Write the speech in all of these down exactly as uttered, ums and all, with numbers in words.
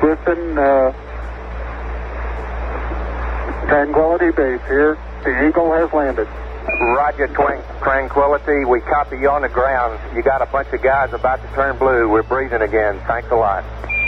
Listen, uh, Tranquility Base here. The Eagle has landed. Roger, Twin- Tranquility. We copy you on the ground. You got a bunch of guys about to turn blue. We're breathing again. Thanks a lot.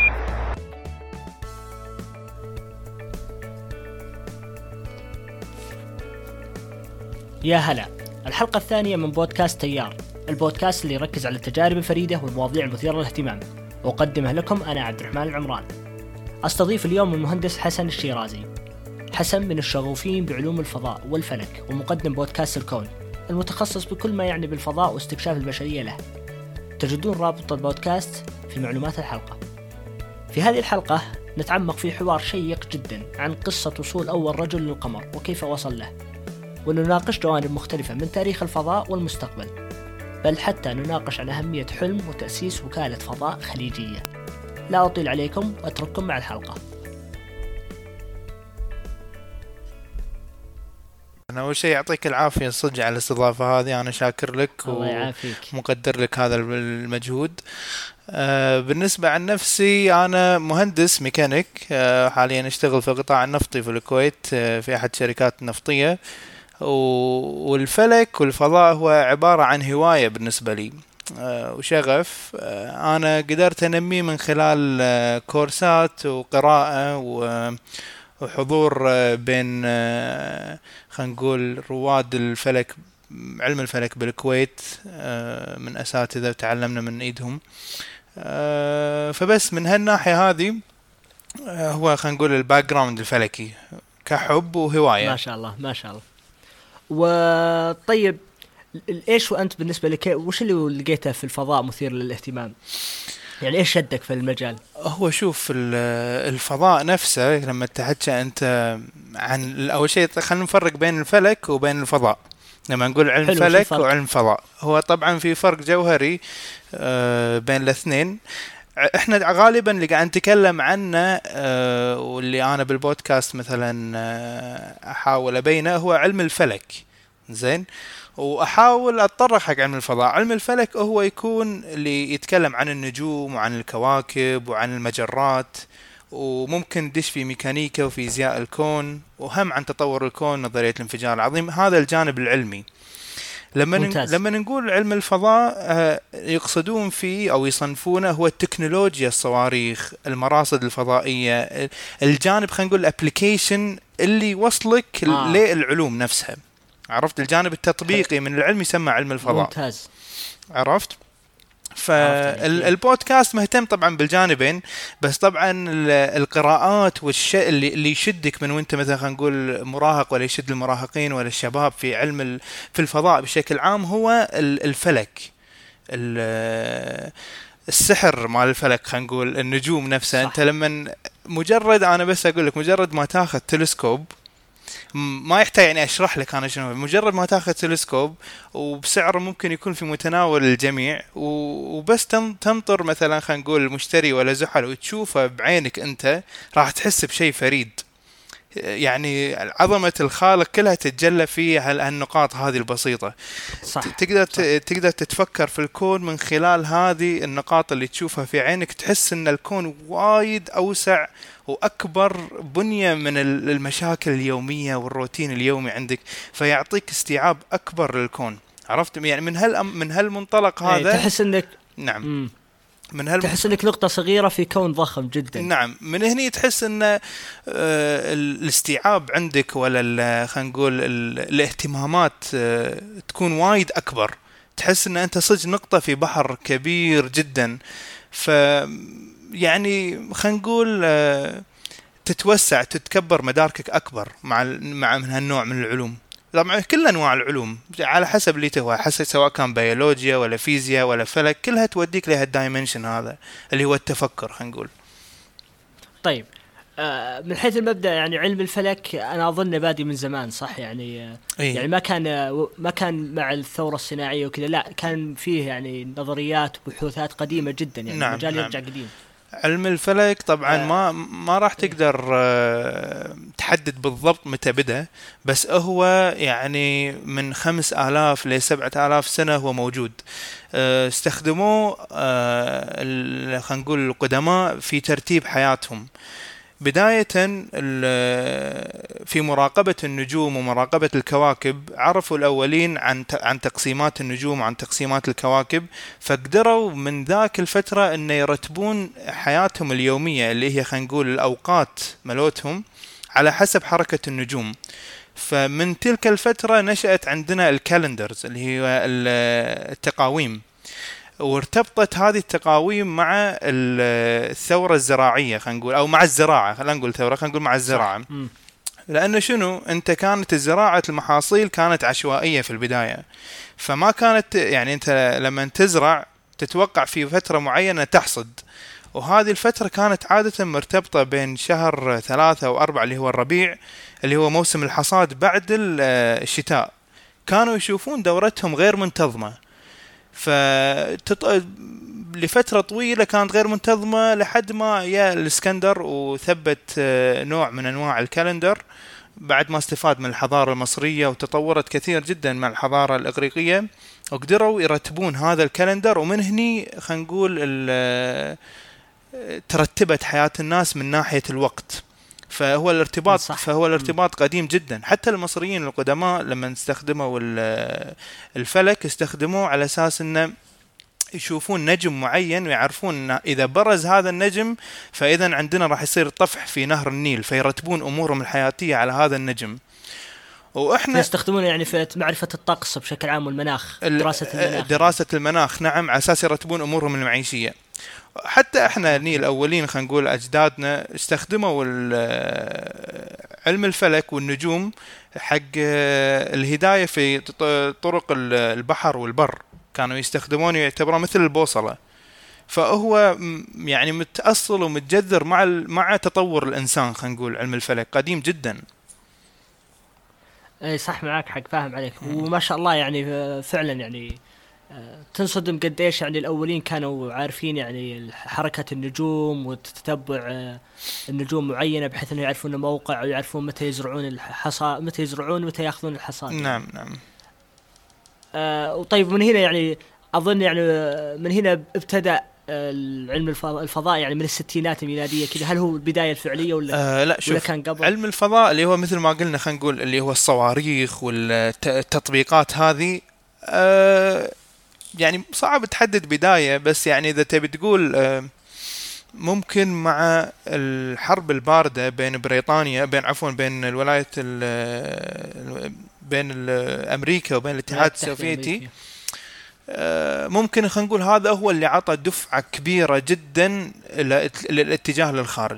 يا هلا. الحلقة الثانية من بودكاست تيار، البودكاست اللي يركز على التجارب الفريدة والمواضيع المثيرة للاهتمام، وأقدمه لكم أنا عبد الرحمن العمران. أستضيف اليوم المهندس حسن الشيرازي. حسن من الشغوفين بعلوم الفضاء والفلك، ومقدم بودكاست الكون المتخصص بكل ما يعني بالفضاء واستكشاف البشرية له. تجدون رابط البودكاست في معلومات الحلقة. في هذه الحلقة نتعمق في حوار شيق جدا عن قصة وصول أول رجل للقمر وكيف وصل له، ونناقش جوانب مختلفة من تاريخ الفضاء والمستقبل، بل حتى نناقش عن أهمية حلم وتأسيس وكالة فضاء خليجية. لا أطيل عليكم وأترككم مع الحلقة. أنا أول شيء يعطيك العافية صدق على الاستضافة هذه، أنا شاكر لك ومقدر لك هذا المجهود. آه بالنسبة عن نفسي أنا مهندس ميكانيك، آه حاليا أشتغل في القطاع النفطي في الكويت، آه في أحد الشركات النفطية، والفلك والفضاء هو عبارة عن هواية بالنسبة لي آه وشغف. آه أنا قدرت أنميه من خلال آه كورسات وقراءة و وحضور بين خلينا نقول رواد الفلك، علم الفلك بالكويت، من أساتذة تعلمنا من إيدهم. فبس من هالناحية هذه هو خلينا نقول الباك جراوند الفلكي كحب وهواية. ما شاء الله ما شاء الله. وطيب إيش وأنت بالنسبة لك وش اللي لقيته في الفضاء مثير للاهتمام؟ يعني إيش شدك في المجال؟ هو شوف الفضاء نفسه لما تحكي أنت عن أول شيء خلينا نفرق بين الفلك وبين الفضاء. لما نقول علم فلك وعلم فضاء هو طبعا في فرق جوهري بين الاثنين. احنا غالبا اللي قاعد نتكلم عنه واللي أنا بالبودكاست مثلا أحاول أبينه هو علم الفلك، زين، وأحاول أتطرق حق علم الفضاء. علم الفلك هو يكون اللي يتكلم عن النجوم وعن الكواكب وعن المجرات، وممكن دش في ميكانيكا وفيزياء الكون، وهم عن تطور الكون، نظرية الانفجار العظيم. هذا الجانب العلمي. لما ممتاز. لما نقول علم الفضاء يقصدون فيه أو يصنفونه هو التكنولوجيا، الصواريخ، المراصد الفضائية، الجانب خلينا نقول الابليكيشن اللي وصلك آه. للعلوم نفسها. عرفت الجانب التطبيقي من العلم يسمى علم الفضاء. ممتاز. عرفت. فالبودكاست مهتم طبعا بالجانبين، بس طبعا القراءات والشيء اللي اللي يشدك من وانت مثلا خلينا نقول مراهق، ولا يشد المراهقين ولا الشباب في علم في الفضاء بشكل عام، هو الفلك، السحر مال الفلك، خلينا نقول النجوم نفسها. صح. انت لما مجرد انا بس اقول لك مجرد ما تاخذ تلسكوب، ما يحتاج يعني أشرح لك أنا شنو، مجرد ما تأخذ تلسكوب وبسعر ممكن يكون في متناول الجميع، وبس تنطر مثلا خلينا نقول المشتري ولا زحل وتشوفه بعينك أنت، راح تحس بشيء فريد. يعني عظمة الخالق كلها تتجلى في هالنقاط هذه البسيطة. صح. تقدر صح. تقدر تتفكر في الكون من خلال هذه النقاط اللي تشوفها في عينك، تحس أن الكون وايد أوسع وأكبر بنية من المشاكل اليومية والروتين اليومي عندك، فيعطيك استيعاب أكبر للكون. عرفت يعني من هال من هالمنطلق هذا تحس إنك نعم مم. من هال تحس إنك نقطة صغيرة في كون ضخم جدا. نعم، من هنا تحس إن آه الاستيعاب عندك ولا خلينا نقول الاهتمامات آه تكون وايد أكبر. تحس إن أنت صج نقطة في بحر كبير جدا. ف يعني خلينا نقول آه تتوسع، تتكبر، مداركك أكبر مع مع من هالنوع من العلوم. طبعا كل أنواع العلوم على حسب اللي تهوى، حسب سواء كان بيولوجيا ولا فيزياء ولا فلك، كلها توديك لها الدايمنشن هذا اللي هو التفكر خلينا نقول. طيب آه من حيث المبدأ يعني علم الفلك أنا أظن بادي من زمان، صح؟ يعني آه إيه؟ يعني ما كان آه ما كان مع الثورة الصناعية وكذا، لا كان فيه يعني نظريات وبحوثات قديمة جدا، يعني نعم مجال نعم. يرجع قديم. علم الفلك طبعا آه. ما ما راح تقدر آه تحدد بالضبط متى بدأ، بس هو يعني من خمس آلاف لسبعة آلاف سنة هو موجود. آه استخدموه آه خلينا نقول القدماء في ترتيب حياتهم. بداية في مراقبة النجوم ومراقبة الكواكب، عرفوا الأولين عن عن تقسيمات النجوم وعن تقسيمات الكواكب، فقدروا من ذاك الفترة أن يرتبون حياتهم اليومية اللي هي خلينا نقول الأوقات ملوتهم على حسب حركة النجوم. فمن تلك الفترة نشأت عندنا الكالندرز اللي هي التقاويم، وارتبطت هذه التقاويم مع الثورة الزراعية خلينا نقول، أو مع الزراعة، خلينا نقول ثورة، خلينا نقول مع الزراعة. لأنه شنو، أنت كانت الزراعة المحاصيل كانت عشوائية في البداية، فما كانت يعني أنت لما تزرع تتوقع في فترة معينة تحصد، وهذه الفترة كانت عادة مرتبطة بين شهر ثلاثة وأربعة اللي هو الربيع اللي هو موسم الحصاد بعد الشتاء. كانوا يشوفون دورتهم غير منتظمة، فلفترة طويلة كانت غير منتظمة لحد ما يا الإسكندر وثبت نوع من أنواع الكالندر بعد ما استفاد من الحضارة المصرية وتطورت كثير جدا مع الحضارة الإغريقية، وقدروا يرتبون هذا الكالندر، ومن هني خلينا نقول ترتبت حياة الناس من ناحية الوقت. فهو الارتباط صح. فهو الارتباط قديم جدا. حتى المصريين القدماء لما استخدموا الفلك استخدموه على أساس أنه يشوفون نجم معين ويعرفون أن إذا برز هذا النجم فإذا عندنا راح يصير طفح في نهر النيل، فيرتبون أمورهم الحياتية على هذا النجم. وإحنا يستخدمون يعني في معرفة الطقس بشكل عام والمناخ، دراسة المناخ. دراسة المناخ نعم، على أساس يرتبون أمورهم المعيشية. حتى احنا ني الاولين خلينا نقول اجدادنا استخدموا علم الفلك والنجوم حق الهدايه في طرق البحر والبر، كانوا يستخدمونه يعتبره مثل البوصله. فهو يعني متأصل ومتجذر مع مع تطور الانسان. خلينا نقول علم الفلك قديم جدا. اي صح، معك حق، فاهم عليك. وما شاء الله يعني فعلا يعني تنصدم قديش يعني الأولين كانوا عارفين يعني حركة النجوم وتتبع النجوم معينة بحيث أنه يعرفون الموقع ويعرفون متى يزرعون الحصاد، متى يزرعون ومتى يأخذون الحصاد. نعم نعم. آه وطيب من هنا يعني أظن يعني من هنا ابتدأ علم الفضاء يعني من الستينات الميلادية كذا. هل هو البداية الفعلية ولا آه لا؟ ولا كان قبل؟ علم الفضاء اللي هو مثل ما قلنا خلينا نقول اللي هو الصواريخ والتطبيقات هذه آه يعني صعب تحدد بداية، بس يعني إذا تبي تقول ممكن مع الحرب الباردة بين بريطانيا بين عفوا بين الولايات بين أمريكا وبين الاتحاد السوفيتي، ممكن خلينا نقول هذا هو اللي عطى دفعة كبيرة جدا للاتجاه للخارج.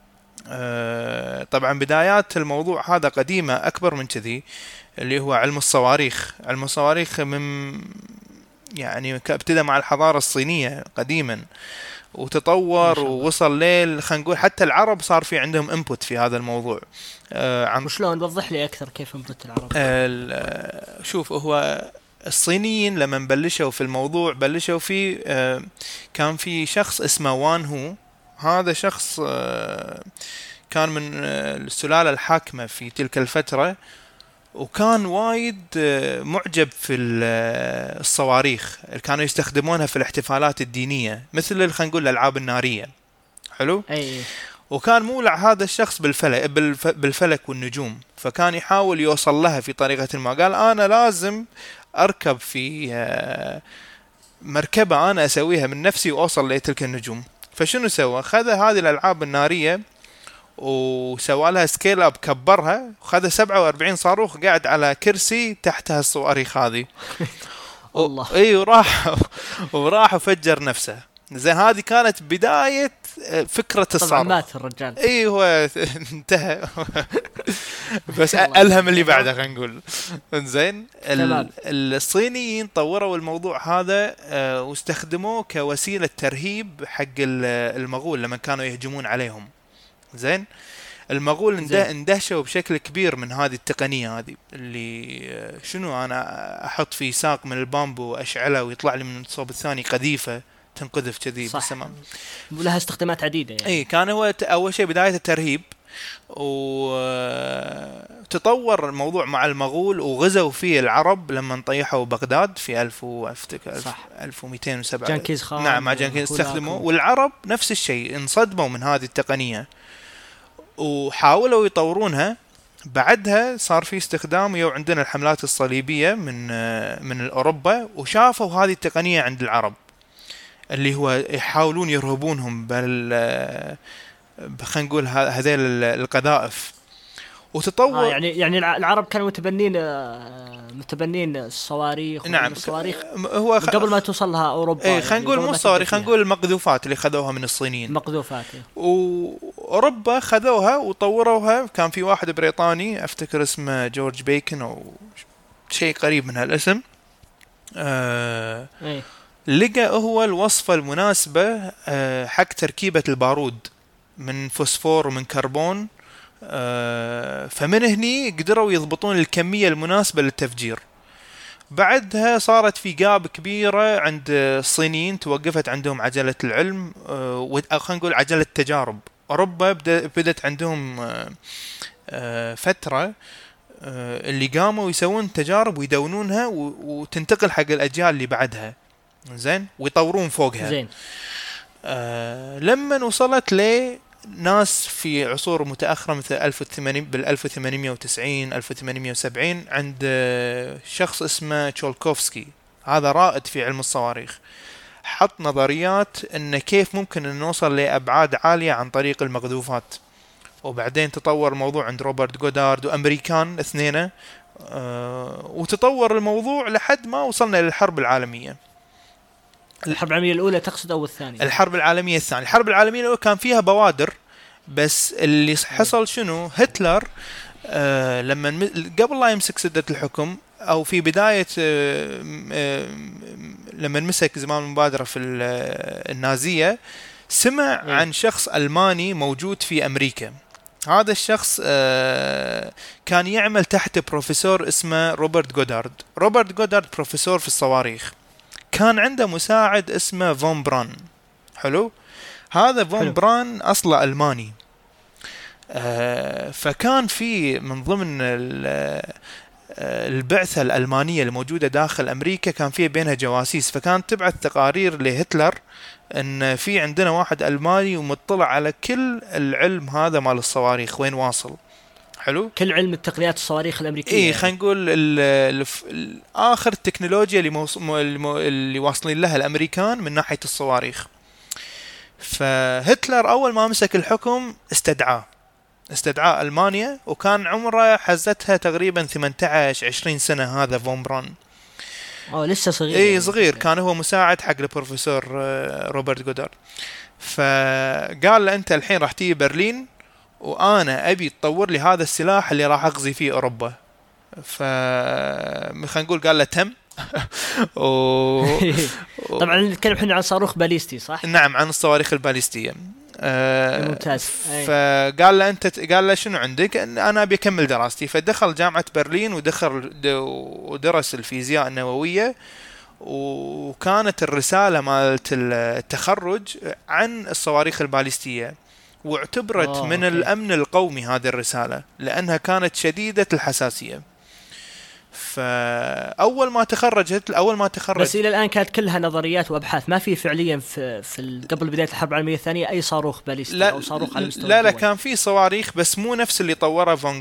طبعا بدايات الموضوع هذا قديمة أكبر من كذي، اللي هو علم الصواريخ. علم الصواريخ من يعني ابتدى مع الحضارة الصينية قديما وتطور ووصل ليل خلينا نقول حتى العرب صار في عندهم انبوت في هذا الموضوع. آه عن وشلون وضح لي أكثر كيف انبوت العرب؟ آه شوف، هو الصينيين لما بلشوا في الموضوع بلشوا فيه آه كان في شخص اسمه وان هو. هذا شخص آه كان من آه السلالة الحاكمة في تلك الفترة، وكان وايد معجب في الصواريخ اللي كانوا يستخدمونها في الاحتفالات الدينية مثل خلينا نقول الألعاب النارية. حلو. أي. وكان مولع هذا الشخص بالفلك بالفلك والنجوم، فكان يحاول يوصل لها في طريقة ما. قال أنا لازم أركب في مركبة أنا أسويها من نفسي وأوصل لتلك النجوم. فشنو سوى؟ خذ هذه الألعاب النارية وسوى لها سكيل اب، كبرها وخذ سبعة وأربعين صاروخ قاعد على كرسي تحتها الصواريخ هذه. الله. اي وراح وراح وفجر نفسه. زي هذه كانت بداية فكرة الصاروخ. طبعا مات الرجال. اي هو انتهى. بس ألهم اللي بعده خلينا نقول. زين الصينيين طوروا الموضوع هذا واستخدموه كوسيلة ترهيب حق المغول لما كانوا يهجمون عليهم. زين المغول اندهشوا بشكل كبير من هذه التقنية هذه اللي شنو أنا أحط في ساق من البامبو وأشعله ويطلع لي من الصوب الثاني قذيفة تنقذف كذي بالسماء. ولها استخدامات عديدة يعني. اي كان هو اول شيء بداية الترهيب، وتطور الموضوع مع المغول وغزوا فيه العرب لما طيحوا بغداد في ألف ألف ومئتين وسبعة. جنكيز خان. نعم مع جنكيز استخدموا، والعرب نفس الشيء انصدموا من هذه التقنية وحاولوا يطورونها. بعدها صار في استخدام، يو عندنا الحملات الصليبية من من أوروبا وشافوا هذه التقنية عند العرب اللي هو يحاولون يرهبونهم بال خلينا نقول هذيل القذائف وتطور. آه يعني يعني العرب كانوا متبنين متبنين الصواريخ. نعم الصواريخ هو خ... قبل ما توصل لها أوروبا. ايه خلينا نقول مو الصواريخ، خلينا نقول المقذوفات اللي خذوها من الصينيين. مقذوفات. وأوروبا خذوها وطوروها. كان في واحد بريطاني أفتكر اسمه جورج بيكن أو شيء قريب من هالاسم. آه ايه. لقى هو الوصفة المناسبة آه حق تركيبة البارود من فوسفور ومن كربون. آه فمن هني قدروا يضبطون الكمية المناسبة للتفجير. بعدها صارت في جاب كبيرة عند الصينيين، توقفت عندهم عجلة العلم، آه خلينا نقول عجلة التجارب. أوروبا بدأت عندهم آه آه فترة آه اللي قاموا يسوون تجارب ويدونونها وتنتقل حق الأجيال اللي بعدها، زين، ويطورون فوقها. زين. آه لما وصلت لناس في عصور متأخرة مثل ألف وثمانمائة بال ألف وثمانمائة وتسعين ألف وثمانمائة وسبعين عند آه شخص اسمه تشولكوفسكي، هذا رائد في علم الصواريخ. حط نظريات إن كيف ممكن أن نوصل لأبعاد عالية عن طريق المقذوفات. وبعدين تطور الموضوع عند روبرت غودارد وأمريكان اثنين، آه وتطور الموضوع لحد ما وصلنا للحرب العالمية. الحرب العالمية الأولى تقصد أو الثانية؟ الحرب العالمية الثانية. الحرب العالمية الأولى كان فيها بوادر، بس اللي حصل شنو؟ هتلر آه لما قبل لا يمسك سدة الحكم أو في بداية آه آه لما مسك زمان المبادرة في النازية، سمع م. عن شخص ألماني موجود في أمريكا. هذا الشخص آه كان يعمل تحت بروفيسور اسمه روبرت غودارد. روبرت غودارد بروفيسور في الصواريخ، كان عنده مساعد اسمه فون بران. حلو. هذا فون حلو. بران أصله ألماني. آه فكان في من ضمن البعثة الألمانية الموجودة داخل أمريكا كان فيه بينها جواسيس، فكانت تبعث تقارير لهتلر أن في عندنا واحد ألماني ومطلع على كل العلم هذا مال الصواريخ وين واصل. حلو. كل علم التقنيات الصواريخ الأمريكية. إيه خلينا نقول آخر التكنولوجيا اللي, موص... اللي واصلين لها الأمريكان من ناحية الصواريخ. فهتلر أول ما مسك الحكم استدعاه استدعاء ألمانيا، وكان عمره حزتها تقريبا ثمانية عشر عشرين سنة. هذا فون بران اه لسه صغير. اي صغير. كان هو مساعد حق البروفيسور روبرت غودارد. فقال له انت الحين راح تيجي برلين وانا ابي تطور لي هذا السلاح اللي راح اغزي فيه اوروبا. ف خلينا نقول قال له تم. و... طبعا نتكلم احنا عن صاروخ باليستي صح؟ نعم عن الصواريخ الباليستية. آه ممتاز. فقال له انت قال له شنو عندك؟ انا ابي اكمل دراستي. فدخل جامعة برلين ودخل ودرس الفيزياء النووية، وكانت الرسالة مالت التخرج عن الصواريخ الباليستية، واعتبرت أوه من أوكي. الأمن القومي هذه الرسالة لأنها كانت شديدة الحساسية. فأول ما تخرجت أول ما تخرج بس إلى الآن كانت كلها نظريات وأبحاث، ما في فعليا في, في قبل بداية الحرب العالمية الثانية أي صاروخ باليستي أو صاروخ على مستوى لا لا كان في صواريخ بس مو نفس اللي طوره فون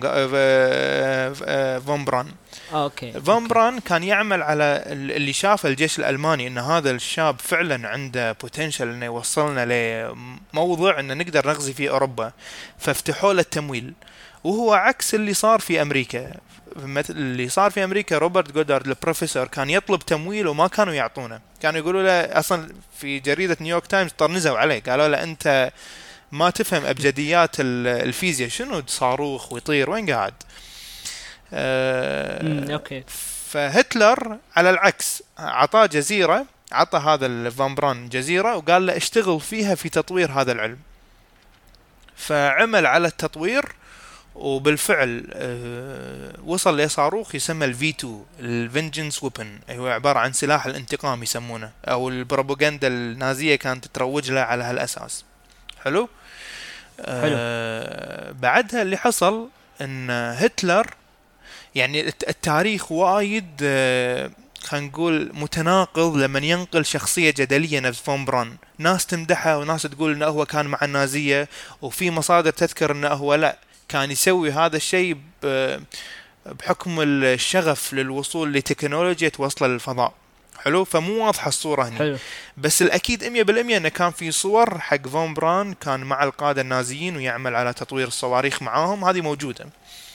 فون بران. أوكي. فون بران كان يعمل على اللي شاف الجيش الألماني إن هذا الشاب فعلا عنده بوتنشل إنه يوصلنا لموضوع إنه نقدر نغزي في أوروبا، فافتحوا له التمويل. وهو عكس اللي صار في أمريكا. اللي صار في أمريكا روبرت غودارد البروفيسور كان يطلب تمويل وما كانوا يعطونه. كانوا يقولوا له أصلا في جريدة نيويورك تايمز طرنزوا عليه، قالوا له أنت ما تفهم أبجديات الفيزياء، شنو صاروخ ويطير وين قاعد. أه أوكي. فهتلر على العكس عطاه جزيرة، عطى هذا الفان بران جزيرة وقال له اشتغل فيها في تطوير هذا العلم. فعمل على التطوير وبالفعل أه وصل لصاروخ يسمى الفي تو الفينجنس ويبن، هو عبارة عن سلاح الانتقام يسمونه، او البروباغندا النازية كانت تروج له على هالاساس. حلو. أه بعدها اللي حصل ان هتلر، يعني التاريخ وايد أه خلينا نقول متناقض لما ينقل شخصية جدلية نفس فون بران، ناس تمدحه وناس تقول انه هو كان مع النازية، وفي مصادر تذكر انه هو لا كان يسوي هذا الشيء بحكم الشغف للوصول لتكنولوجيا توصل للفضاء. حلو. فمو واضحة الصورة هنا. حلو. بس الأكيد مية بالمية أنه كان في صور حق فون بران كان مع القادة النازيين ويعمل على تطوير الصواريخ معاهم، هذه موجودة.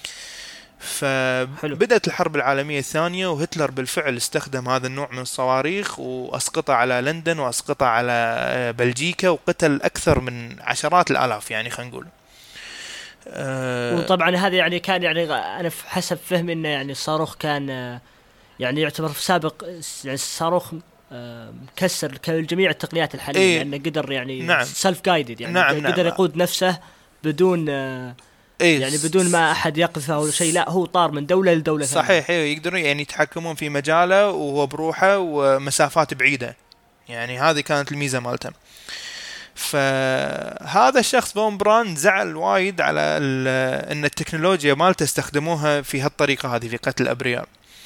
فبدأت الحرب العالمية الثانية وهتلر بالفعل استخدم هذا النوع من الصواريخ وأسقطها على لندن وأسقطها على بلجيكا، وقتل أكثر من عشرات الآلاف، يعني خلينا نقول. أه وطبعا هذا يعني كان يعني أنا حسب فهمي إنه يعني الصاروخ كان يعني يعتبر في سابق، يعني الصاروخ مكسر كجميع التقنيات الحالية، إيه لأنه قدر يعني نعم سيلف جايدد، يعني نعم قدر نعم يقود نفسه بدون إيه يعني بدون ما أحد يقذفه أو شيء، لا هو طار من دولة لدولة. صحيح. إيه يقدرون يعني يتحكمون في مجاله وهو بروحه ومسافات بعيدة، يعني هذه كانت الميزة مالته. فهذا الشخص فون بران زعل وايد على ان التكنولوجيا مالته استخدموها في هالطريقة هذه في قتل الأبرياء.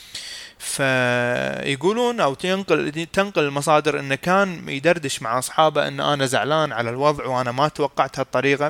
فيقولون او تنقل تنقل المصادر انه كان يدردش مع اصحابه ان انا زعلان على الوضع وانا ما توقعت هالطريقة.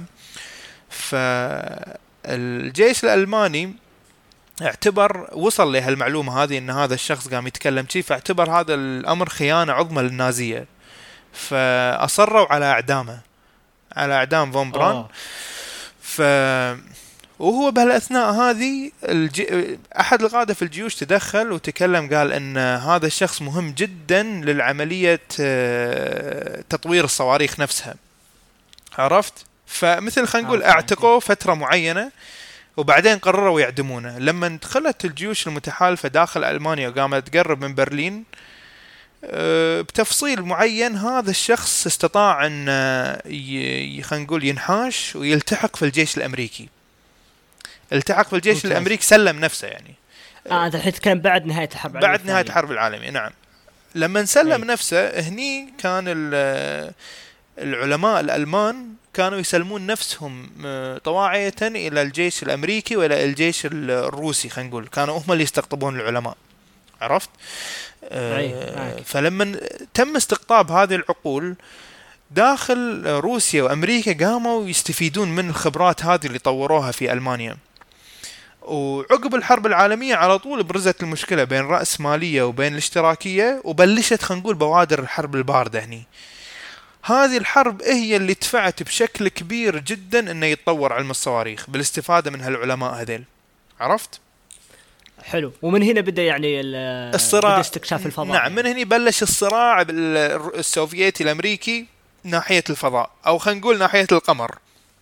فالجيش الألماني اعتبر وصل له المعلومة هذه ان هذا الشخص قام يتكلم شيء، فاعتبر هذا الامر خيانة عظمى للنازية، فأصروا على اعدامه، على اعدام فون بران. أوه. ف وهو بهالاثناء هذه الج... احد القادة في الجيوش تدخل وتكلم، قال ان هذا الشخص مهم جدا للعملية تطوير الصواريخ نفسها. عرفت؟ فمثل خلينا نقول اعتقوه فترة معينة وبعدين قرروا يعدمونه. لما دخلت الجيوش المتحالفة داخل ألمانيا وقامت تقرب من برلين بتفصيل معين، هذا الشخص استطاع ان خلينا نقول ينحاش ويلتحق في الجيش الأمريكي. التحق في الجيش الأمريكي، سلم نفسه يعني. اه هذا الحين كان بعد نهاية الحرب العالمية بعد نهاية الحرب العالمية. نعم. لما سلم أي. نفسه هني كان العلماء الألمان كانوا يسلمون نفسهم طواعية إلى الجيش الأمريكي وإلى الجيش الروسي، خلينا نقول كانوا هم اللي يستقطبون العلماء. عرفت؟ آه فلما تم استقطاب هذه العقول داخل روسيا وأمريكا قاموا يستفيدون من الخبرات هذه اللي طوروها في ألمانيا. وعقب الحرب العالمية على طول برزت المشكلة بين الرأسمالية وبين الاشتراكية، وبلشت خلينا نقول بوادر الحرب الباردة هني. هذه الحرب هي اللي دفعت بشكل كبير جدا انه يتطور علم الصواريخ بالاستفادة من هالعلماء هذيل. عرفت؟ حلو. ومن هنا بدأ يعني الصراع، بدأ استكشاف الفضاء. نعم يعني. من هنا بلش الصراع السوفيتي الأمريكي ناحية الفضاء، أو خلينا نقول ناحية القمر.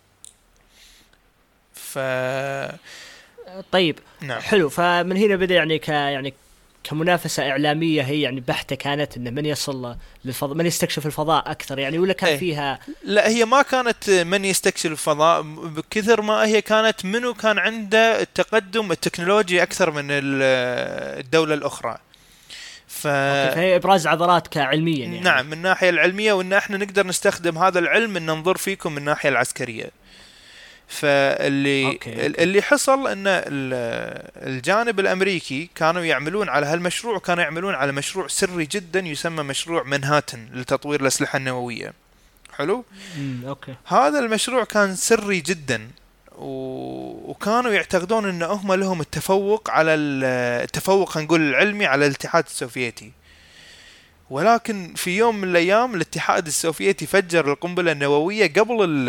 ف طيب نعم. حلو. فمن هنا بدأ يعني ك يعني كمنافسة إعلامية هي يعني بحتة كانت إن من يصل للفضاء، من يستكشف الفضاء أكثر يعني، ولا كان ايه. فيها لا هي ما كانت من يستكشف الفضاء بكثر ما هي كانت منو كان عنده التقدم التكنولوجي أكثر من الدولة الأخرى. ف... فهي إبراز عضلات كعلميا يعني. نعم من الناحية العلمية، وإن إحنا نقدر نستخدم هذا العلم إن ننظر فيكم من الناحية العسكرية. فاللي أوكي. اللي حصل ان الجانب الامريكي كانوا يعملون على هالمشروع، كانوا يعملون على مشروع سري جدا يسمى مشروع منهاتن لتطوير الاسلحه النوويه. حلو. امم اوكي. هذا المشروع كان سري جدا، وكانوا يعتقدون ان هم لهم التفوق على التفوق نقول العلمي على الاتحاد السوفيتي. ولكن في يوم من الايام الاتحاد السوفيتي فجر القنبله النوويه قبل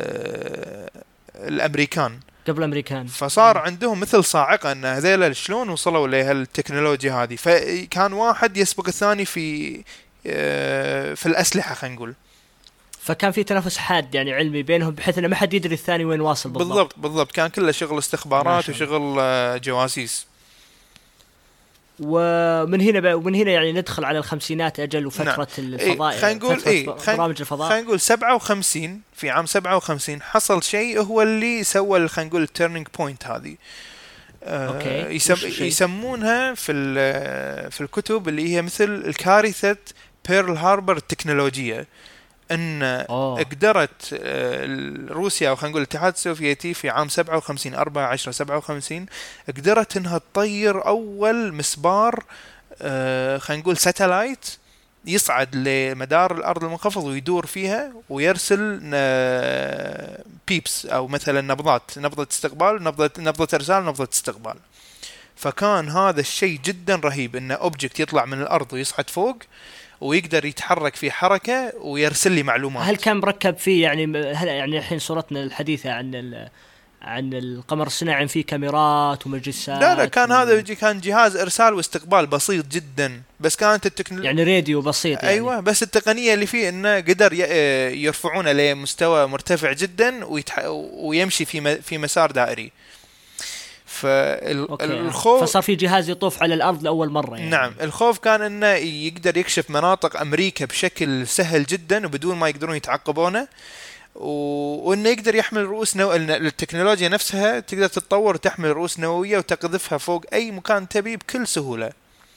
الامريكان قبل الامريكان فصار م. عندهم مثل صاعقه ان هذول شلون وصلوا لهالتكنولوجيا هذه. فكان واحد يسبق الثاني في في الاسلحه خلينا نقول. فكان في تنافس حاد يعني علمي بينهم، بحيث ان ما حد يدري الثاني وين واصل بالضبط. بالضبط بالضبط. كان كله شغل استخبارات وشغل جواسيس. ومن هنا ومن هنا يعني ندخل على الخمسينات أجل وفترة نعم. الفضاء. خلينا نقول إيه برامج الفضاء. خلينا نقول سبعة وخمسين في عام سبعة وخمسين حصل شيء هو اللي سوى خلينا نقول التيرنينج بوينت هذه. آه يسم يسمونها في في الكتب اللي هي مثل الكارثة بيرل هاربر التكنولوجية. ان أوه. قدرت روسيا او خلينا نقول الاتحاد السوفيتي في عام سبعة وخمسين أربعة عشرة سبعة وخمسين قدرت انها تطير اول مسبار خلينا نقول ساتلايت يصعد لمدار الارض المنخفض ويدور فيها ويرسل بيبس او مثلا نبضات، نبضة استقبال، نبضة نبضة ارسال، نبضة استقبال. فكان هذا الشيء جدا رهيب، ان اوبجكت يطلع من الارض ويصعد فوق ويقدر يتحرك في حركة ويرسل لي معلومات. هل كان مركب فيه يعني هل يعني الحين صورتنا الحديثة عن عن القمر الصناعي فيه كاميرات ومجسات؟ لا لا كان و... هذا كان جهاز إرسال واستقبال بسيط جدا، بس كانت التكنولوجيا يعني راديو بسيط يعني. أيوة، بس التقنية اللي فيه إنه قدر يرفعونه لمستوى مرتفع جدا ويتح... ويمشي في م... في مسار دائري. فالخوف فصار في جهاز يطوف على الأرض لأول مرة يعني. نعم، الخوف كان إنه يقدر يكشف مناطق أمريكا بشكل سهل جدا وبدون ما يقدرون يتعقبونه، و... وإنه يقدر يحمل رؤوس نو... التكنولوجيا نفسها تقدر تتطور وتحمل رؤوس نووية وتقذفها فوق أي مكان تبي بكل سهولة.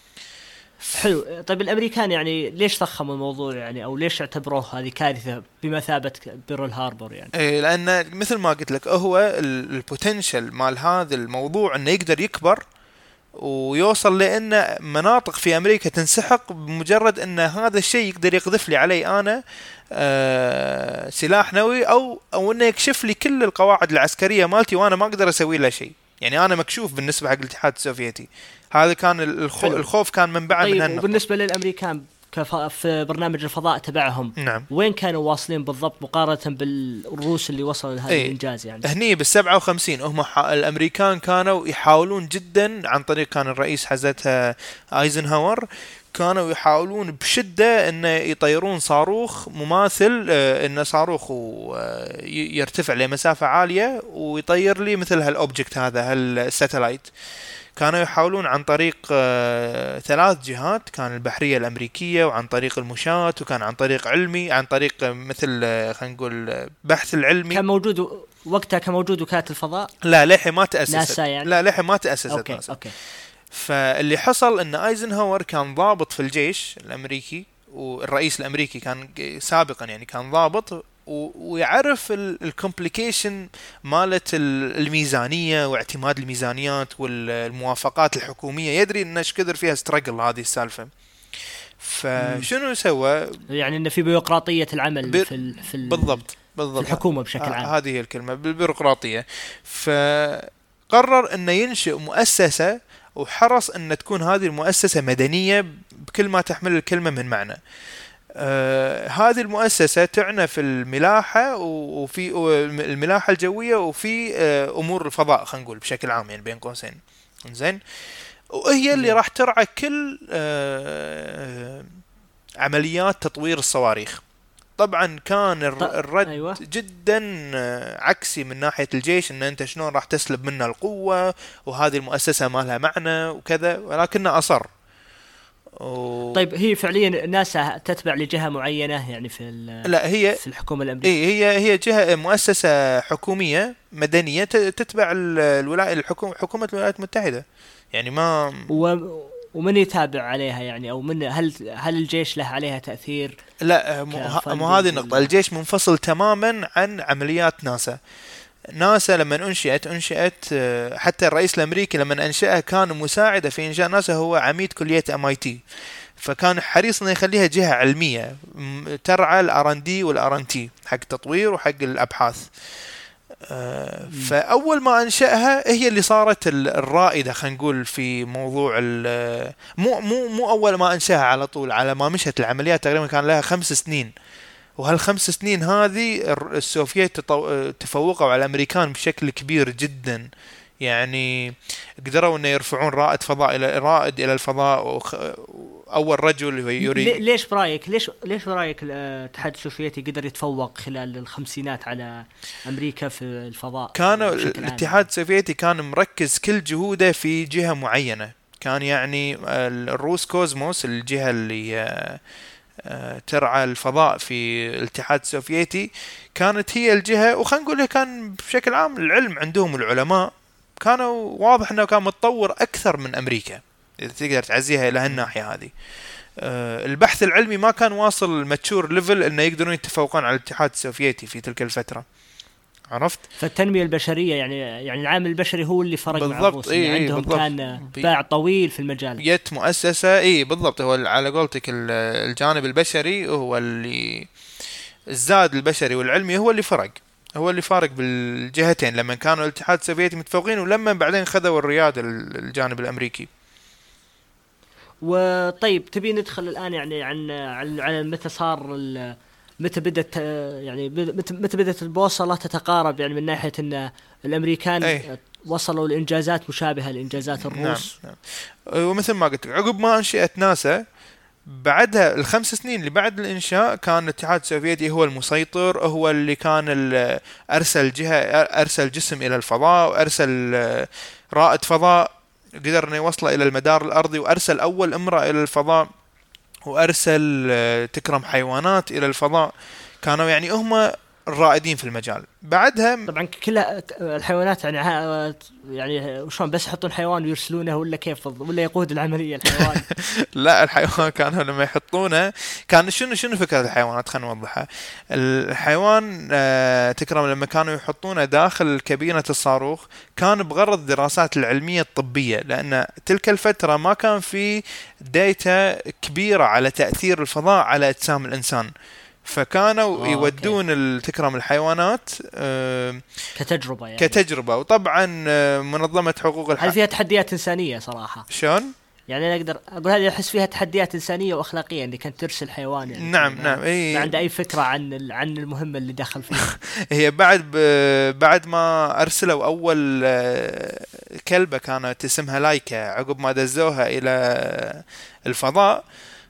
حلو. طيب الأمريكان يعني ليش ضخموا الموضوع يعني، أو ليش اعتبروه هذه كارثة بمثابة بيرل هاربر يعني؟ إيه، لأن مثل ما قلت لك هو البوتنشل مال هذا الموضوع إنه يقدر يكبر ويوصل لأن مناطق في أمريكا تنسحق بمجرد أن هذا الشيء يقدر يقذف لي علي أنا آه سلاح نووي، أو أو إنه يكشف لي كل القواعد العسكرية مالتي وأنا ما أقدر أسوي له شيء. يعني أنا مكشوف بالنسبة حق الاتحاد السوفيتي. هذا كان الخو... الخوف كان منبعه طيب من هالنقطة. وبالنسبة للأمريكان كف... في برنامج الفضاء تبعهم نعم. وين كانوا واصلين بالضبط مقارنة بالروس اللي وصلوا لهذا ايه. الإنجاز يعني؟ هني بالسبعة وخمسين هم ح... الأمريكان كانوا يحاولون جدا عن طريق كان الرئيس حزتها آيزنهاور، كانوا يحاولون بشدة إنه يطيرون صاروخ مماثل آه إنه صاروخ آه يرتفع لمسافة عالية ويطير لي مثل هالأوبجكت هذا هالساتلايت. كانوا يحاولون عن طريق آه ثلاث جهات، كان البحرية الأمريكية وعن طريق المشاة وكان عن طريق علمي عن طريق مثل آه خلينا نقول بحث العلمي. كان موجود وقتها كان موجود وكالة الفضاء؟ لا لحي ما تأسست ناسا يعني؟ لا لحي ما تأسست أوكي. ناسا. أوكي. فاللي حصل ان ايزنهاور كان ضابط في الجيش الامريكي، والرئيس الامريكي كان سابقا يعني كان ضابط ويعرف الكومبليكيشن مالت الميزانية واعتماد الميزانيات والموافقات الحكومية، يدري ان ايش كثر فيها ستراجل هذه السالفة. فشنو سوى يعني ان في بيروقراطية العمل بي... في ال... في ال... بالضبط بالضبط في الحكومة بشكل عام. هذه هي الكلمة بالبيروقراطية. فقرر انه ينشئ مؤسسة وحرص أن تكون هذه المؤسسة مدنية بكل ما تحمل الكلمة من معنى. آه هذه المؤسسة تعنى في الملاحة وفي الملاحة الجوية وفي آه أمور الفضاء خلينا نقول بشكل عام يعني بين قوسين. إنزين، وهي اللي راح ترعى كل آه عمليات تطوير الصواريخ. طبعا كان الرد أيوة. جدا عكسي من ناحية الجيش، ان انت شلون راح تسلب منا القوة وهذه المؤسسة ما لها معنى وكذا، ولكنه أصر. و... طيب هي فعليا ناسا تتبع لجهة معينة يعني في لا هي في الحكومة الأمريكية؟ هي هي جهة مؤسسة حكومية مدنية تتبع الولاية الحكومة حكومة الولايات المتحدة يعني ما و... ومن يتابع عليها يعني، أو من هل هل الجيش له عليها تأثير؟ لا مو هذه النقطة. الجيش منفصل تماما عن عمليات ناسا. ناسا لما انشئت انشئت حتى الرئيس الأمريكي لما أنشأها كان مساعدة في إنشاء ناسا هو عميد كلية إم آي تي، فكان حريص إنه يخليها جهة علمية ترعى الآر إن دي والآر إن تي حق التطوير وحق الأبحاث. فأول ما أنشأها هي اللي صارت الرائدة خلينا نقول في موضوع مو مو مو أول ما أنشأها على طول، على ما مشت العمليات تقريبا كان لها خمس سنين، وهالخمس سنين هذه السوفييت تفوقوا على الأمريكان بشكل كبير جدا. يعني قدروا إنه يرفعون رائد فضاء إلى رائد إلى الفضاء، أول رجل يريد. ليش برايك ليش ليش برايك الاتحاد السوفيتي قدر يتفوق خلال الخمسينات على أمريكا في الفضاء؟ كانوا الاتحاد السوفيتي كان مركز كل جهوده في جهة معينة، كان يعني الروس كوزموس الجهة اللي ترعى الفضاء في الاتحاد السوفيتي كانت هي الجهة، وخلينا نقول كان بشكل عام العلم عندهم العلماء كانوا واضح انه كان متطور اكثر من امريكا، اذا تقدر تعزيها الى هالناحية هذه. البحث العلمي ما كان واصل الماتشور ليفل انه يقدرون يتفوقون على الاتحاد السوفيتي في تلك الفترة، عرفت؟ فالتنمية البشرية يعني يعني العامل البشري هو اللي فرق مع الروس. إيه يعني عندهم بالضبط. كان باع طويل في المجال، يت مؤسسة. اي بالضبط، هو على قولتك الجانب البشري هو اللي الزاد البشري والعلمي هو اللي فرق، هو اللي فارق بالجهتين لما كانوا الاتحاد السوفيتي متفوقين ولما بعدين خذوا الريادة الجانب الامريكي. وطيب تبي ندخل الان يعني عن عن, عن متى صار متى بدأت يعني متى متى بدأت البوصلة تتقارب يعني من ناحية ان الامريكان أي. وصلوا لانجازات مشابهة لانجازات الروس. نعم. نعم. ومثل ما قلت عقب ما انشئت ناسا بعدها الخمس سنين اللي بعد الانشاء كان الاتحاد السوفيتي هو المسيطر، هو اللي كان ارسل جهة ارسل جسم الى الفضاء، وارسل رائد فضاء قدر انه يوصله الى المدار الارضي، وارسل اول امرأة الى الفضاء، وارسل تكرم حيوانات الى الفضاء. كانوا يعني هم الرائدين في المجال. بعدها طبعا كلها الحيوانات يعني يعني وشون بس يحطون حيوان ويرسلونه ولا كيف ولا يقود العملية الحيوان؟ لا الحيوان كانوا لما يحطونه كان شنو شنو فكرة الحيوانات خلينا نوضحها. الحيوان تكرم لما كانوا يحطونه داخل كابينة الصاروخ كان بغرض الدراسات العلمية الطبية، لأن تلك الفترة ما كان في داتا كبيرة على تأثير الفضاء على أجسام الإنسان، فكانوا يودون التكرم الحيوانات كتجربة يعني. كتجربة. وطبعا منظمة حقوق الحيوان هل فيها تحديات إنسانية صراحة؟ شلون؟ يعني أنا أقدر أقول هذه أحس فيها تحديات إنسانية وأخلاقية اللي كانت ترسل حيوان يعني. نعم نعم. ما عنده أي فكرة عن عن المهمة اللي دخل فيها. هي بعد بعد ما أرسلوا أول كلبة كانت اسمها لايكا عقب ما دزوها إلى الفضاء،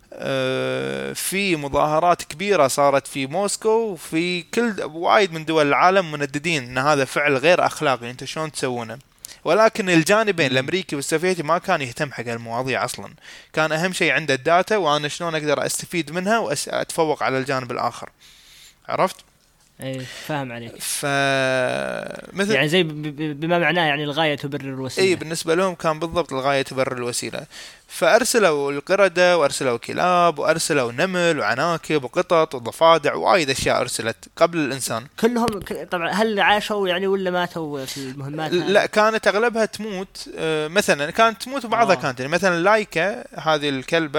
في مظاهرات كبيرة صارت في موسكو وفي كل وايد من دول العالم منددين ان هذا فعل غير اخلاقي، انت شلون تسوونه؟ ولكن الجانبين الامريكي والسوفيتي ما كان يهتم حق المواضيع اصلا، كان اهم شيء عنده الداتا وانا شلون اقدر استفيد منها واتفوق على الجانب الاخر، عرفت؟ اي فاهم عليك. ف مثل يعني زي بما معناه يعني الغاية تبرر الوسيلة. اي بالنسبة لهم كان بالضبط الغاية تبرر الوسيلة. فارسلوا القردة وارسلوا كلاب وارسلوا نمل وعناكب وقطط وضفادع وايد اشياء ارسلت قبل الانسان. كلهم طبعا هل عاشوا يعني ولا ماتوا في المهمات؟ لا كانت اغلبها تموت. مثلا كانت تموت وبعضها آه. كانت يعني مثلا لايكا هذه الكلبة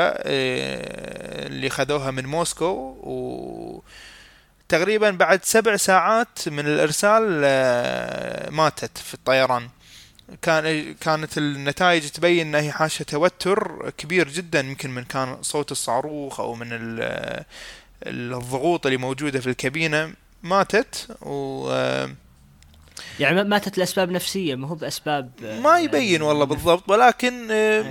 اللي خذوها من موسكو و تقريبا بعد سبع ساعات من الارسال ماتت في الطيران. كان كانت النتائج تبين انها حاشة توتر كبير جدا، يمكن من كان صوت الصاروخ او من الضغوط اللي موجودة في الكابينة. ماتت و يعني ماتت لأسباب نفسية ما هو بأسباب ما يبين والله بالضبط، ولكن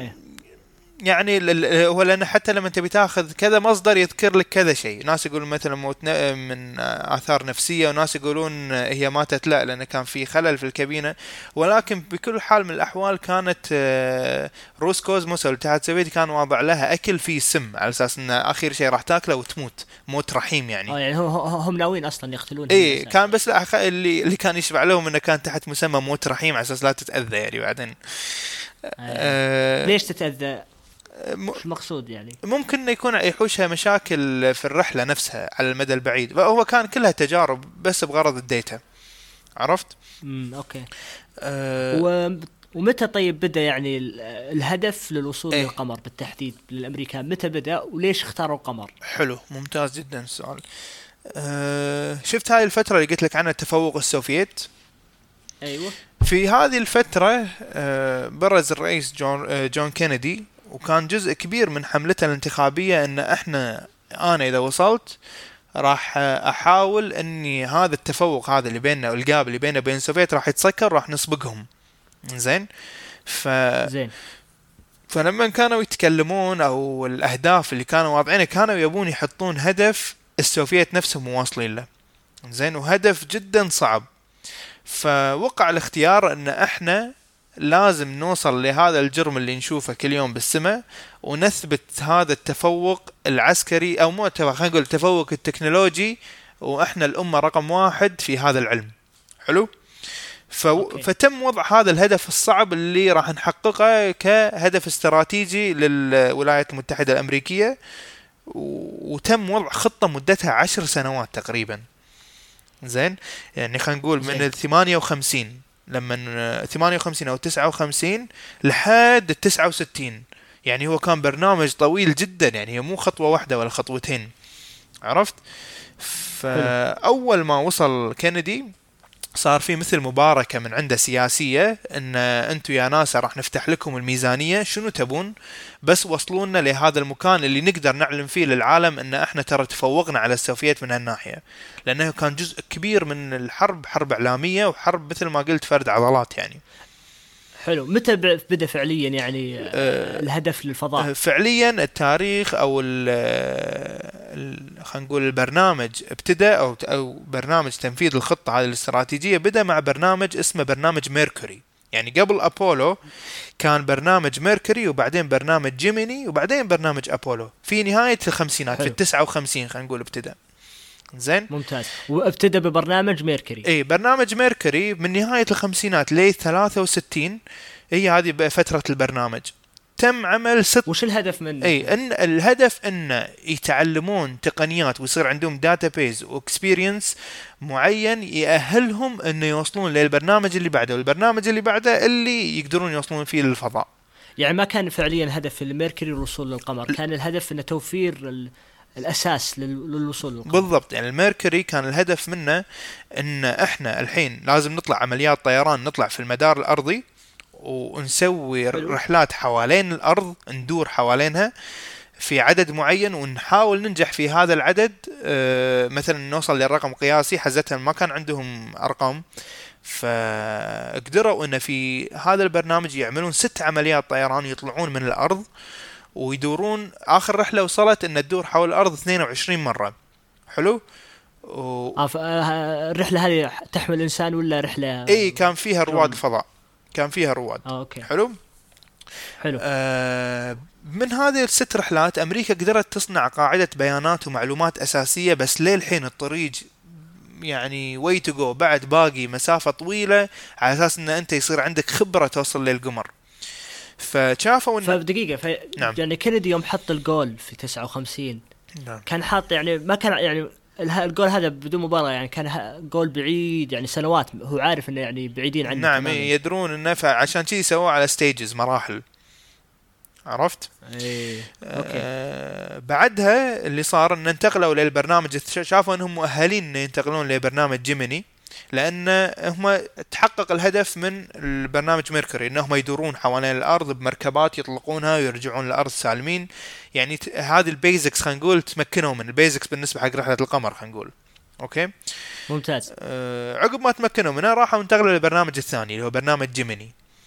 يعني هو لأن حتى لما تبي تاخذ كذا مصدر يذكر لك كذا شيء، ناس يقولون مثلا موت من آثار نفسية، وناس يقولون هي ماتت لا لأن كان في خلل في الكابينة. ولكن بكل حال من الأحوال كانت روس كوزموس الاتحاد السوفيتي كان واضع لها أكل فيه سم على أساس إن آخر شيء راح تاكله وتموت موت رحيم يعني. آه يعني هم ناويين أصلا يقتلون. إيه كان بس لا اللي اللي كان يشبع لهم إنه كان تحت مسمى موت رحيم على أساس لا تتأذى يعني بعدين. آه. ليش تتأذى؟ مش مقصود يعني ممكن يكون يحوشها مشاكل في الرحلة نفسها على المدى البعيد. هو كان كلها تجارب بس بغرض الديتا، عرفت؟ امم اوكي. أه و... ومتى طيب بدأ يعني الهدف للوصول ايه؟ للقمر بالتحديد للأمريكان متى بدأ وليش اختاروا القمر؟ حلو ممتاز جدا السؤال. أه شفت هاي الفترة اللي قلت لك عنها تفوق السوفييت؟ ايوه. في هذه الفترة أه برز الرئيس جون, جون كينيدي، وكان جزء كبير من حملته الانتخابية ان احنا انا اذا وصلت راح احاول اني هذا التفوق هذا اللي بيننا والجاب اللي بيننا بين السوفيت راح يتسكر، راح نسبقهم. زين ف زين فلما كانوا يتكلمون او الاهداف اللي كانوا واضعينها كانوا يبون يحطون هدف السوفيت نفسهم مواصلين له. زين وهدف جدا صعب. فوقع الاختيار ان احنا لازم نوصل لهذا الجرم اللي نشوفه كل يوم بالسماء ونثبت هذا التفوق العسكري أو مو خلينا نقول التفوق التكنولوجي، وإحنا الأمة رقم واحد في هذا العلم. حلو. ف... فتم وضع هذا الهدف الصعب اللي راح نحققه كهدف استراتيجي للولايات المتحدة الأمريكية، وتم وضع خطة مدتها عشر سنوات تقريبا. زين، يعني خلينا نقول من الثمانية وخمسين لما ثمانية وخمسين أو تسعة وخمسين لحد التسعة وستين، يعني هو كان برنامج طويل جدا، يعني هي مو خطوة واحدة ولا خطوتين. عرفت؟ فأول ما وصل كينيدي صار في مثل مباركة من عنده سياسية، ان انتو يا ناسا راح نفتح لكم الميزانية، شنو تبون بس وصلونا لهذا المكان اللي نقدر نعلم فيه للعالم ان احنا ترى تفوقنا على السوفييت من هالناحية، لانه كان جزء كبير من الحرب، حرب اعلامية وحرب مثل ما قلت فرد عضلات يعني. حلو. متى بدأ فعليا يعني أه الهدف للفضاء؟ فعليا التاريخ او خلينا نقول البرنامج ابتدى او او برنامج تنفيذ الخطه هذه الاستراتيجيه بدا مع برنامج اسمه برنامج ميركوري. يعني قبل ابولو كان برنامج ميركوري، وبعدين برنامج جيميني، وبعدين برنامج ابولو في نهايه الخمسينات. حلو. في التسعة وخمسين خلينا نقول ابتدى. زين، ممتاز. وابتدى ببرنامج ميركوري. اي برنامج ميركوري من نهايه الخمسينات ل ثلاثة وستين، هي هذه فتره البرنامج. تم عمل ست. وش الهدف منه؟ اي ان الهدف ان يتعلمون تقنيات ويصير عندهم داتابيز واكسبيرينس معين يأهلهم انه يوصلون للبرنامج اللي بعده والبرنامج اللي بعده اللي يقدرون يوصلون فيه للفضاء. يعني ما كان فعليا هدف الميركوري الوصول للقمر، كان الهدف انه توفير ال... الأساس للوصول للقمر. بالضبط. يعني الميركوري كان الهدف منه ان احنا الحين لازم نطلع عمليات طيران، نطلع في المدار الارضي ونسوي رحلات حوالين الارض، ندور حوالينها في عدد معين ونحاول ننجح في هذا العدد. اه مثلا نوصل للرقم قياسي، حزتها ما كان عندهم ارقام، فقدروا ان في هذا البرنامج يعملون ست عمليات طيران، يطلعون من الارض ويدورون. آخر رحلة وصلت إن تدور حول الأرض اثنين وعشرين مرة. حلو. و... آه الرحلة هذه تحمل إنسان ولا رحلة؟ إيه، كان فيها رواد الفضاء، كان فيها رواد. آه، أوكي. حلو. حلو. آه من هذه الست رحلات أمريكا قدرت تصنع قاعدة بيانات ومعلومات أساسية، بس للحين الطريق يعني way to go، بعد باقي مسافة طويلة على أساس إن أنت يصير عندك خبرة توصل للقمر. فشافوا إن فدقيقة ف... نعم. يعني كينيدي يوم حط الجول في تسعة وخمسين نعم. كان حاط يعني ما كان يعني الجول هذا بدون مباراة، يعني كان جول بعيد يعني سنوات، هو عارف إنه يعني بعيدين عنه. نعم تماماً. يدرون إنه عشان شيء سووا على ستيجز، مراحل. عرفت؟ ايه. آه بعدها اللي صار إن انتقلوا للبرنامج، شافوا إنهم مؤهلين إن ينتقلون لبرنامج جيميني، لأن هم تحقق الهدف من البرنامج ميركوري إنهم يدورون حوالين الأرض بمركبات يطلقونها ويرجعون للأرض سالمين. يعني هذه البيزكس خلينا نقول تمكنوا من البيزكس بالنسبة حق رحلة القمر خلينا نقول. أوكي. ممتاز. آه عقب ما تمكنوا منها راحوا انتقلوا للبرنامج الثاني اللي هو برنامج جيميني.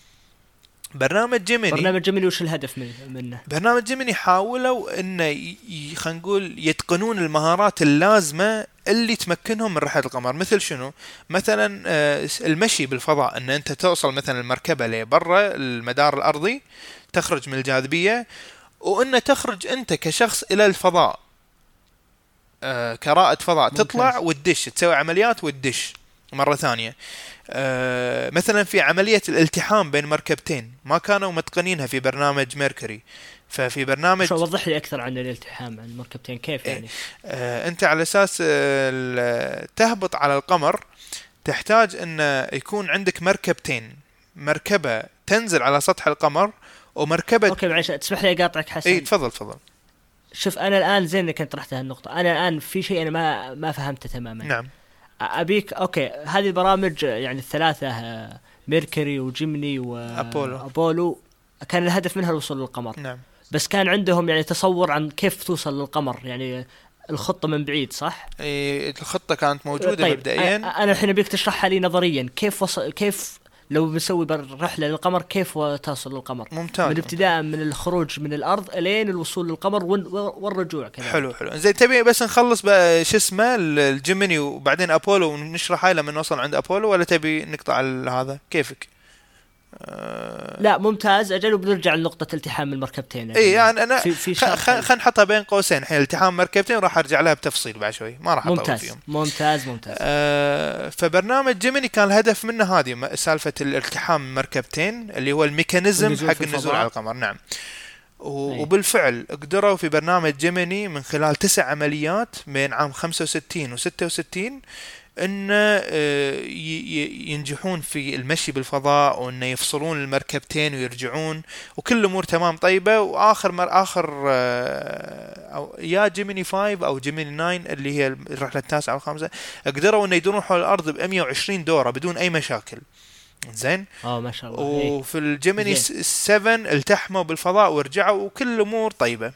برنامج جيميني برنامج جيميني وش الهدف منه؟ برنامج جيميني حاولوا إنه خلينا نقول يتقنون المهارات اللازمة اللي تمكنهم من رحلة القمر. مثل شنو؟ مثلا المشي بالفضاء، ان انت توصل مثلا المركبة لبرا المدار الارضي، تخرج من الجاذبية، وان تخرج انت كشخص الى الفضاء كرائد فضاء، تطلع وتدش، تسوي عمليات وتدش مرة ثانية. مثلا في عملية الالتحام بين مركبتين ما كانوا متقنينها في برنامج ميركوري، ففي برنامج وضح لي أكثر عن الالتحام عن المركبتين كيف يعني. آه أنت على أساس آه تهبط على القمر تحتاج أن يكون عندك مركبتين، مركبة تنزل على سطح القمر ومركبة. أوكي معلش تسمح لي أقاطعك حسن. إيه تفضل تفضل. شوف أنا الآن زين كنت رحت هالنقطة، أنا الآن في شيء أنا ما ما فهمته تماما. نعم. أبيك أوكي هذه البرامج يعني الثلاثة ميركوري وجيميني وأبولو أبولو كان الهدف منها الوصول للقمر. نعم. بس كان عندهم يعني تصور عن كيف توصل للقمر، يعني الخطة من بعيد صح؟ إيه الخطة كانت موجودة طيب مبدئيا. أنا الحين أبيك تشرحها لي نظريا كيف وصل، كيف لو بنسوي رحلة للقمر كيف تصل للقمر. ممتاز. من ابتداء من الخروج من الأرض إلين الوصول للقمر والرجوع كذا. حلو حلو زي تبي بس نخلص بقى شو اسمه الجيميني وبعدين أبولو ونشرح هاي لما نوصل عند أبولو، ولا تبي نقطع هذا كيفك؟ أه لا ممتاز. أجل وبنرجع لنقطة التحام المركبتين. اي يعني انا في في خلينا خ... نحطها بين قوسين الحين التحام مركبتين، راح ارجع لها بتفصيل بعد شوي، ما راح اطول فيهم. ممتاز ممتاز. أه فبرنامج جيميني كان الهدف منه هذه سالفة الالتحام مركبتين اللي هو الميكانيزم حق النزول على القمر. نعم. وبالفعل قدروا في برنامج جيميني من خلال تسع عمليات بين عام خمسة وستين وستة وستين ان ينجحون في المشي بالفضاء، وان يفصلون المركبتين ويرجعون، وكل الامور تمام طيبه. واخر مر اخر أو يا جيميني خمسة او جيميني تسعة اللي هي الرحله التاسعه والخامسه، قدروا ان يدورون حول الارض ب مئة وعشرين دوره بدون اي مشاكل. زين. اه ما شاء الله. وفي الجيميني سبعة التحموا بالفضاء ورجعوا وكل الامور طيبه.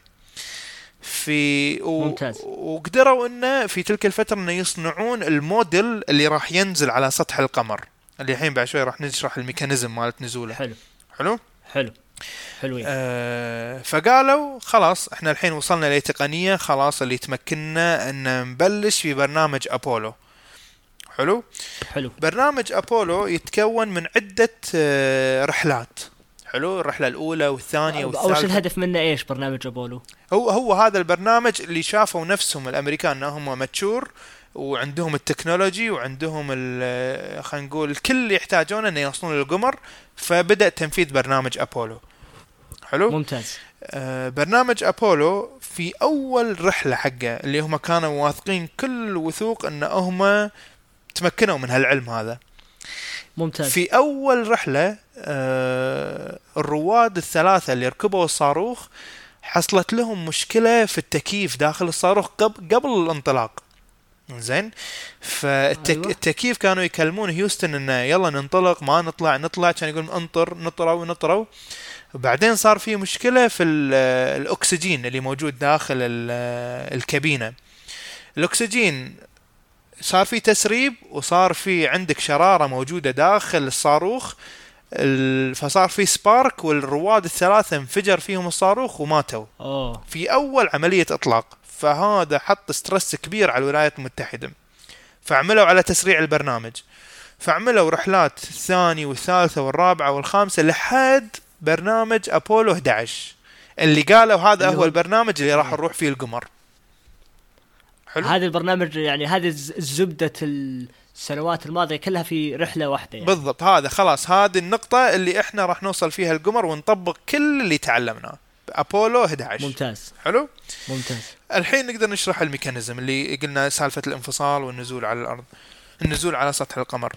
في و... ممتاز. وقدروا انه في تلك الفتره انه يصنعون الموديل اللي راح ينزل على سطح القمر، اللي الحين بعد شوي راح نشرح الميكانيزم مالت نزوله. حلو حلو حلو حلوين. آه فقالوا خلاص احنا الحين وصلنا لتقنيه خلاص اللي تمكننا ان نبلش في برنامج أبولو. حلو حلو. برنامج أبولو يتكون من عدة رحلات. حلو. الرحلة الأولى والثانية والثالثة. أول شيء الهدف منه إيش برنامج أبولو؟ هو هو هذا البرنامج اللي شافوا نفسهم الأمريكان أنهم ماتشور وعندهم التكنولوجي وعندهم خلينا نقول الكل اللي يحتاجونه أن يوصلون للقمر، فبدأ تنفيذ برنامج أبولو. حلو. ممتاز. آه برنامج أبولو في أول رحلة حقه اللي هم كانوا واثقين كل وثوق أن هم تمكنوا من هالعلم هذا. ممتاز. في أول رحلة آه الرواد الثلاثة اللي ركبوا الصاروخ حصلت لهم مشكلة في التكييف داخل الصاروخ قبل قبل الانطلاق. زين. فالتكييف أيوة. كانوا يكلمون هيوستن إنه يلا ننطلق ما نطلع نطلع، كان يقول انطر نطروا نطروا. وبعدين صار في مشكلة في الأكسجين اللي موجود داخل الكابينة. الأكسجين صار في تسريب وصار في عندك شرارة موجودة داخل الصاروخ، فصار في سبارك والرواد الثلاثة انفجر فيهم الصاروخ وماتوا. أوه. في أول عملية إطلاق. فهذا حط ستريس كبير على الولايات المتحدة، فعملوا على تسريع البرنامج، فعملوا رحلات الثانية والثالثة والرابعة والخامسة لحد برنامج أبولو إحدى عشر اللي قالوا هذا هو البرنامج اللي راح نروح فيه القمر. حلو. هذا البرنامج يعني هذه الزبدة السنوات الماضية كلها في رحلة واحدة يعني. بالضبط. هذا خلاص هذه النقطة اللي احنا راح نوصل فيها القمر ونطبق كل اللي تعلمناه أبولو إحدى عشر. ممتاز. حلو. ممتاز. الحين نقدر نشرح الميكانيزم اللي قلنا سالفة الانفصال والنزول على الأرض، النزول على سطح القمر.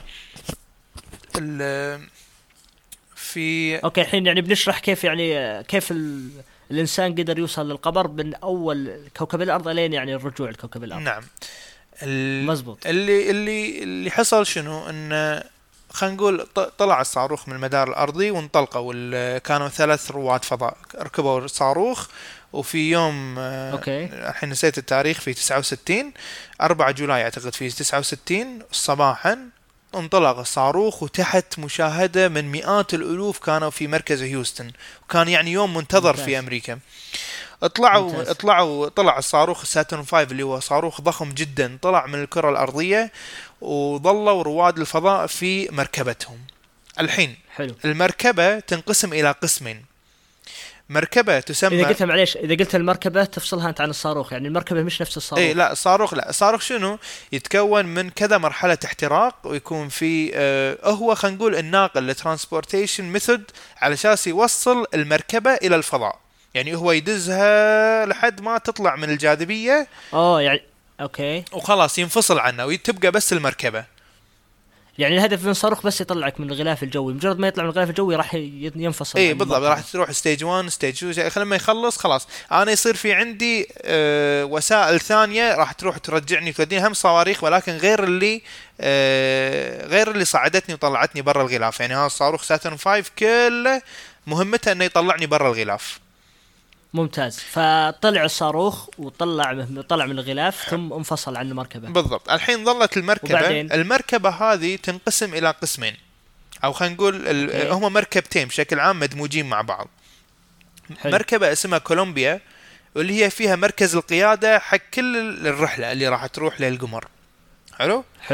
في اوكي الحين يعني بنشرح كيف يعني كيف ال... الإنسان قدر يوصل للقمر من أول كوكب الأرض لين يعني الرجوع لكوكب الأرض. نعم. ال... مزبوط. اللي اللي اللي حصل شنو إن خلينا نقول طلع الصاروخ من المدار الأرضي وانطلقوا، كانوا ثلاث رواد فضاء ركبوا الصاروخ، وفي يوم أوكي الحين نسيت التاريخ في تسعة وستين أربعة جولاي أعتقد في تسعة وستين صباحا انطلق الصاروخ، وتحت مشاهدة من مئات الألوف كانوا في مركز هيوستن، وكان يعني يوم منتظر ممتاز. في أمريكا. اطلعوا ممتاز. اطلعوا طلع الصاروخ ساترن خمسة اللي هو صاروخ ضخم جدا، طلع من الكرة الأرضية وظلوا رواد الفضاء في مركبتهم. الحين حلو. المركبة تنقسم إلى قسمين. مركبة تسمى، إذا قلت معليش إذا قلت المركبة تفصلها أنت عن الصاروخ، يعني المركبة مش نفس الصاروخ. إيه لا الصاروخ لا الصاروخ شنو يتكون من كذا مرحلة احتراق، ويكون في آه هو خلينا نقول الناقل الترانسبورتيشن ميثود على أساس يوصل المركبة إلى الفضاء، يعني هو يدزها لحد ما تطلع من الجاذبية. أوه يعني أوكي. وخلاص ينفصل عنها وتبقى بس المركبة. يعني الهدف من الصاروخ بس يطلعك من الغلاف الجوي، مجرد ما يطلع من الغلاف الجوي راح ينفصل. ايه بالضبط، راح تروح ستيج واحد ستيج اثنين، لما يخلص خلاص انا يصير في عندي آه وسائل ثانيه راح تروح ترجعني توديني هم صواريخ، ولكن غير اللي آه غير اللي صعدتني وطلعتني برا الغلاف. يعني هذا الصاروخ ساترن خمسة كله مهمته انه يطلعني برا الغلاف. ممتاز. فطلع الصاروخ وطلع طلع من الغلاف ثم انفصل عن المركبة. بالضبط. الحين ظلت المركبة وبعدين. المركبة هذه تنقسم إلى قسمين، أو خلينا نقول ال... هم مركبتين بشكل عام مدموجين مع بعض. حلو. مركبة اسمها كولومبيا، واللي هي فيها مركز القيادة حق كل الرحلة اللي راح تروح للقمر. حلو. حلو.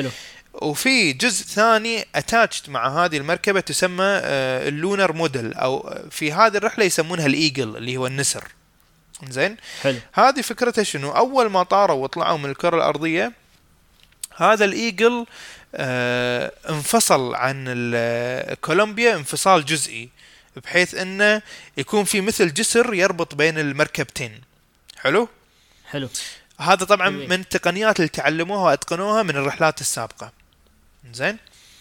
وفي جزء ثاني اتاتشت مع هذه المركبة تسمى اللونر موديل، او في هذه الرحلة يسمونها الايجل اللي هو النسر. زين، هذه فكرتها شنو؟ اول ما طاروا وطلعوا من الكرة الارضية هذا الايجل اه انفصل عن كولومبيا انفصال جزئي، بحيث انه يكون في مثل جسر يربط بين المركبتين. حلو حلو. هذا طبعا حلوين. من التقنيات اللي تعلموها واتقنوها من الرحلات السابقة. زين،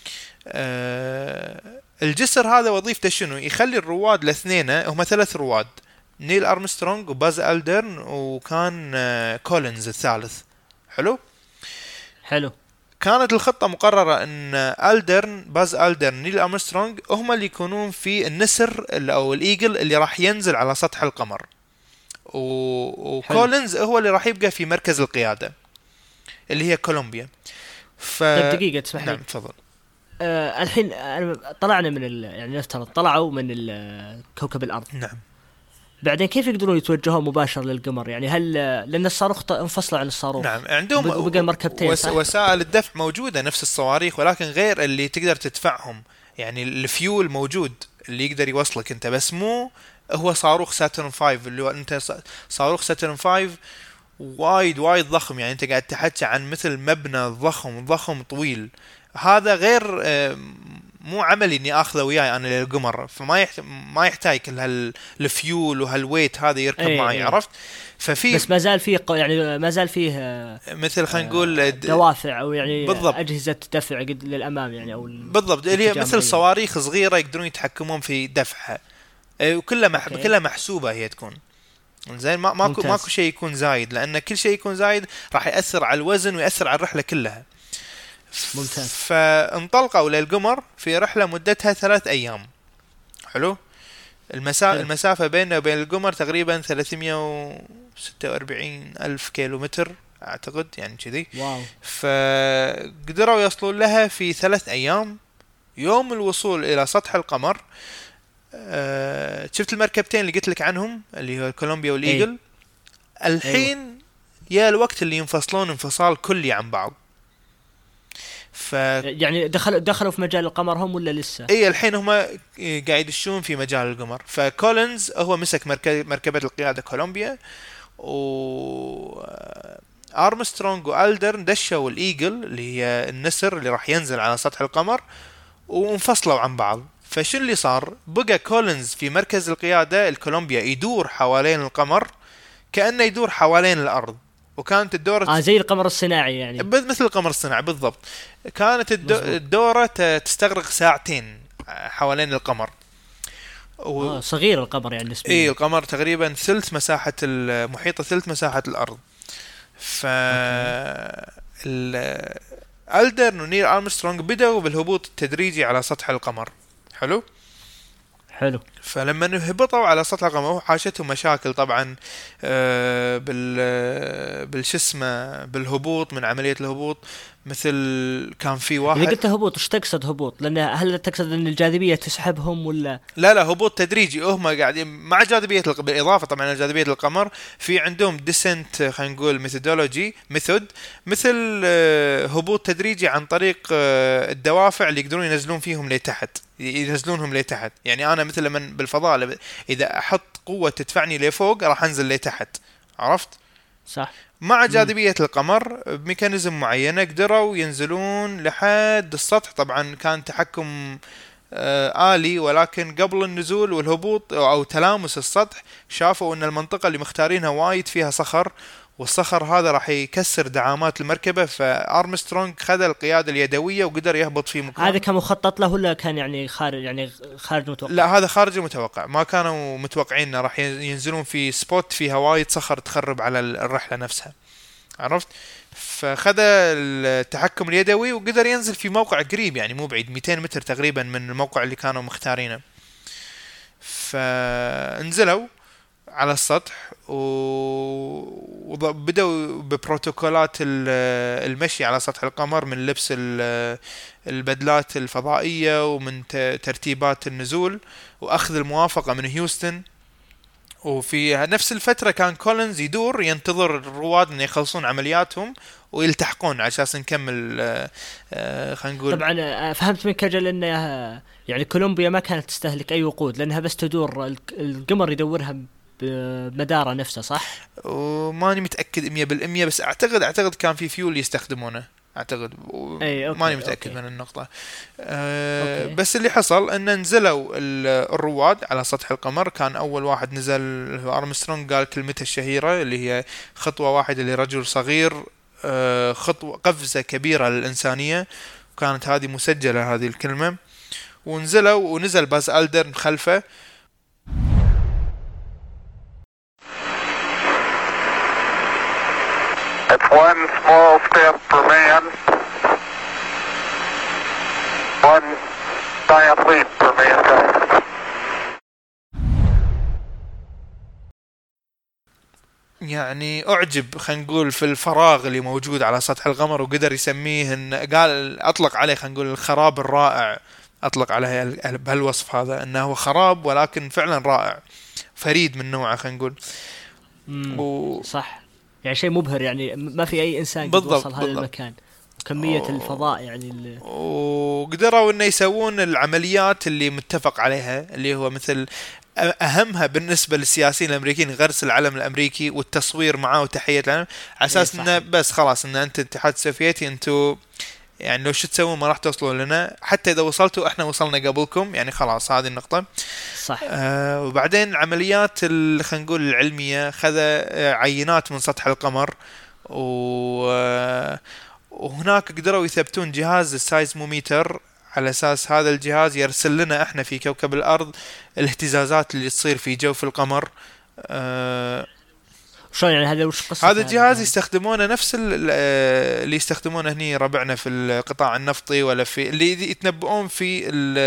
آه الجسر هذا وظيفته شنو؟ يخلي الرواد الاثنين، هم ثلاث رواد، نيل أرمسترونغ وباز ألدرن وكان آه كولينز الثالث. حلو حلو. كانت الخطة مقررة ان ألدرن باز ألدرن نيل أرمسترونغ هم اللي يكونون في النسر او الايجل اللي راح ينزل على سطح القمر، و... وكولينز هو اللي راح يبقى في مركز القيادة اللي هي كولومبيا. ف... طيب دقيقة تسمح لي. نعم تفضل. آه الحين طلعنا من ال... يعني نفترض طلعوا من كوكب الأرض. نعم. بعدين كيف يقدرون يتوجهون مباشر للقمر؟ يعني هل لأن الصاروخ انفصل عن الصاروخ؟ نعم، عندهم وبقى مركبتين وس... وسائل الدفع موجودة نفس الصواريخ، ولكن غير اللي تقدر تدفعهم. يعني الفيول موجود اللي يقدر يوصلك انت، بس مو هو صاروخ ساترن فايف اللي هو انت صاروخ ساترن فايف وايد وايد ضخم. يعني انت قاعد تحكي عن مثل مبنى ضخم ضخم طويل. هذا غير مو عملي اني اخذه وياي انا للقمر، فما يحت... ما يحتاج كل هالفيول وهالويت هذا يركب أيه معي. أيه. عرفت؟ ففي بس ما زال فيه يعني ما زال فيه مثل خلينا نقول دوافع او يعني بالضبط. اجهزه دفع للامام يعني او بالضبط، اللي هي مثل صواريخ صغيره يقدرون يتحكمون في دفعها، وكلها مح... كلها محسوبه هي تكون. زين، ما ماكو ماكو شيء يكون زايد، لان كل شيء يكون زايد راح ياثر على الوزن وياثر على الرحله كلها. ممتاز. فانطلقوا للقمر في رحله مدتها ثلاث ايام. حلو. المسا... حلو. المسافه بيننا وبين القمر تقريبا ثلاثمية وستة وأربعين ألف كيلومتر اعتقد، يعني كذي. واو. فقدروا يصلون لها في ثلاث ايام. يوم الوصول الى سطح القمر أه... شفت المركبتين اللي قلت لك عنهم اللي هو كولومبيا والايجل. أي. الحين أيوة. يا الوقت اللي ينفصلون انفصال كلي عن بعض. ف... يعني دخلوا دخلوا في مجال القمر هم ولا لسه؟ اي الحين هم قاعد يدشون في مجال القمر. فكولينز هو مسك مركب... مركبة القيادة كولومبيا، و أرمسترونغ وألدرن دشوا الإيجل اللي هي النسر اللي راح ينزل على سطح القمر، وانفصلوا عن بعض. فشو اللي صار؟ بقى كولينز في مركز القيادة الكولومبيا يدور حوالين القمر كأنه يدور حوالين الأرض، وكانت الدورة آه زي القمر الصناعي يعني مثل القمر الصناعي بالضبط. كانت الدو... الدورة تستغرق ساعتين حوالين القمر. و... آه صغير القمر يعني نسبيا. اي القمر تقريبا ثلث مساحة المحيط، ثلث مساحة الأرض. ف ال... ألدرن ونيل أرمسترونغ بدأوا بالهبوط التدريجي على سطح القمر. حلو حلو. فلما هبطوا على سطح القمر حاشتهم مشاكل طبعا آه بال بالش اسمه بالهبوط، من عملية الهبوط. مثل كان في واحد اللي قلت هبوط، ايش تقصد هبوط؟ لأن هل تقصد ان الجاذبية تسحبهم ولا لا لا هبوط تدريجي. هم قاعدين مع جاذبية الق... بالإضافة طبعا لجاذبية القمر في عندهم ديسنت خلينا نقول ميثودولوجي ميثود مثل آه هبوط تدريجي عن طريق آه الدوافع اللي يقدرون ينزلون فيهم لتحت، ينزلونهم لتحت. يعني أنا مثل من بالفضاء إذا أحط قوة تدفعني لفوق راح أنزل لتحت. عرفت؟ صح. مع جاذبية م. القمر بميكانيزم معينة قدروا ينزلون لحد السطح. طبعا كان تحكم آه آلي، ولكن قبل النزول والهبوط أو تلامس السطح شافوا أن المنطقة اللي مختارينها وايد فيها صخر، والصخر هذا راح يكسر دعامات المركبة. فأرمسترونغ خذ القيادة اليدوية وقدر يهبط في مكان. هذا كان مخطط له ولا كان يعني خارج يعني خارج متوقع؟ لا هذا خارج المتوقع، ما كانوا متوقعين راح ينزلون في سبوت فيها وايد صخر تخرب على الرحلة نفسها. عرفت؟ فخذ التحكم اليدوي وقدر ينزل في موقع قريب، يعني مو بعيد مئتين متر تقريبا من الموقع اللي كانوا مختارينه. فانزلوا على السطح وبدأوا ببروتوكولات المشي على سطح القمر، من لبس البدلات الفضائية ومن ترتيبات النزول وأخذ الموافقة من هيوستن وفي نفس الفترة كان كولينز يدور ينتظر الرواد ان يخلصون عملياتهم ويلتحقون على اساس نكمل. آه خلينا نقول طبعا فهمت منك اجل انها يعني كولومبيا ما كانت تستهلك اي وقود لانها بس تدور القمر يدورها بمداره نفسه صح؟ وماني متاكد مية بالمية بس اعتقد اعتقد كان في فيول يستخدمونه اعتقد. أي ماني متاكد أوكي. من النقطه. أه بس اللي حصل ان نزلوا الرواد على سطح القمر. كان اول واحد نزل هو ارمسترونغ، قال كلمته الشهيره اللي هي خطوه واحده لرجل صغير، أه خطوه قفزه كبيره للانسانيه، وكانت هذه مسجله هذه الكلمه. ونزلوا ونزل باز ألدرن خلفه. It's one small step for man, one giant leap for mankind. يعني أعجب خلينا نقول في الفراغ اللي موجود على سطح القمر، وقدر يسميه إن قال أطلق عليه خلينا نقول الخراب الرائع، أطلق عليه بهالوصف هذا إنه هو خراب ولكن فعلا رائع فريد من نوعه خلينا نقول. و... صح يعني شيء مبهر، يعني ما في أي إنسان قد وصل هذا المكان، كمية أوه. الفضاء يعني اللي... وقدروا إنه يسوون العمليات اللي متفق عليها، اللي هو مثل أهمها بالنسبة للسياسيين الأمريكيين غرس العلم الأمريكي والتصوير معه وتحية العلم، على أساس إنه بس خلاص إن أنت الاتحاد السوفيتي أنتوا يعني لو شو تسوون ما راح توصلوا لنا، حتى إذا وصلتوا إحنا وصلنا قبلكم، يعني خلاص هذه النقطة. صح. آه وبعدين عمليات خلينا نقول العلمية، خذ عينات من سطح القمر، و وهناك قدروا يثبتون جهاز السايزموميتر على أساس هذا الجهاز يرسل لنا إحنا في كوكب الأرض الاهتزازات اللي تصير في جوف القمر. آه شلون يعني هذا وش قصة؟ هذا الجهاز يعني يستخدمونه نفس اللي يستخدمونه هني ربعنا في القطاع النفطي، ولا في اللي يتنبؤون في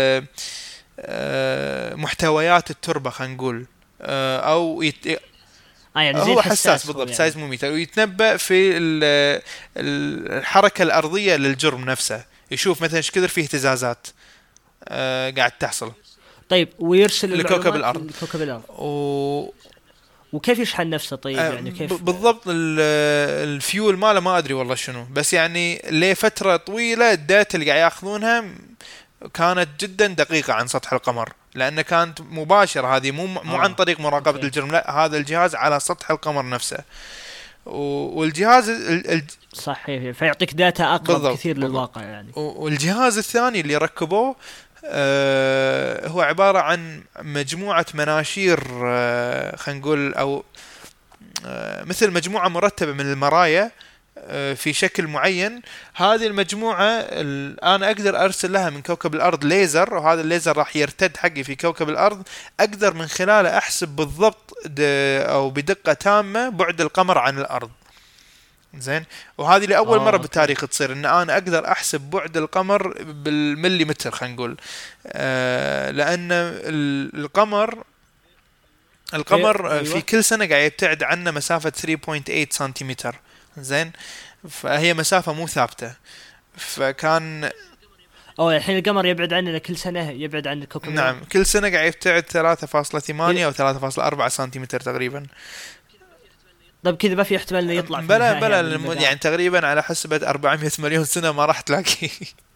محتويات التربة خلينا نقول، أو يت... آه يعني هو حساس بالضبط يعني. سايزموميتر، ويتنبأ في الحركة الأرضية للجرم نفسه، يشوف مثلا ايش كثر فيه اهتزازات آه قاعد تحصل. طيب ويرسل لكوكب الأرض. لكوكب الأرض. و... وكيف يشحن نفسه طيب آه يعني كيف بالضبط الفيول ماله ما أدري والله شنو، بس يعني لفترة طويلة الداتا اللي قاعد يأخذونها كانت جدا دقيقة عن سطح القمر، لأنه كانت مباشرة هذه، مو مو آه. عن طريق مراقبة أوكي. الجرم، لا هذا الجهاز على سطح القمر نفسه، والجهاز ال... صحيح فيعطيك داتا أقرب كثير بالضبط. للواقع يعني. والجهاز الثاني اللي ركبوه آه هو عبارة عن مجموعة مناشير آه خلينا نقول أو آه مثل مجموعة مرتبة من المرايا آه في شكل معين. هذه المجموعة أنا أقدر أرسل لها من كوكب الأرض ليزر، وهذا الليزر راح يرتد حقي في كوكب الأرض، أقدر من خلاله أحسب بالضبط أو بدقة تامة بعد القمر عن الأرض. زين، وهذه لأول مرة بالتاريخ تصير إن أنا أقدر أحسب بعد القمر بالمليمتر خلينا نقول، آه لأن القمر القمر أيوة. في كل سنة قاعد يبتعد عنا مسافة ثلاثة فاصلة ثمانية سنتيمتر. زين، فهي مسافة مو ثابتة، فكان أو الحين القمر يبعد عننا كل سنة، يبعد عن الكوكب. نعم كل سنة قاعد يبتعد ثلاثة فاصلة ثمانية أو ثلاثة فاصلة أربعة سنتيمتر تقريبا. طيب كذا ما في احتمال انه يطلع بلا بلا يعني, يعني تقريبا على حسبة أربعمية مليون سنة ما راح تلاقي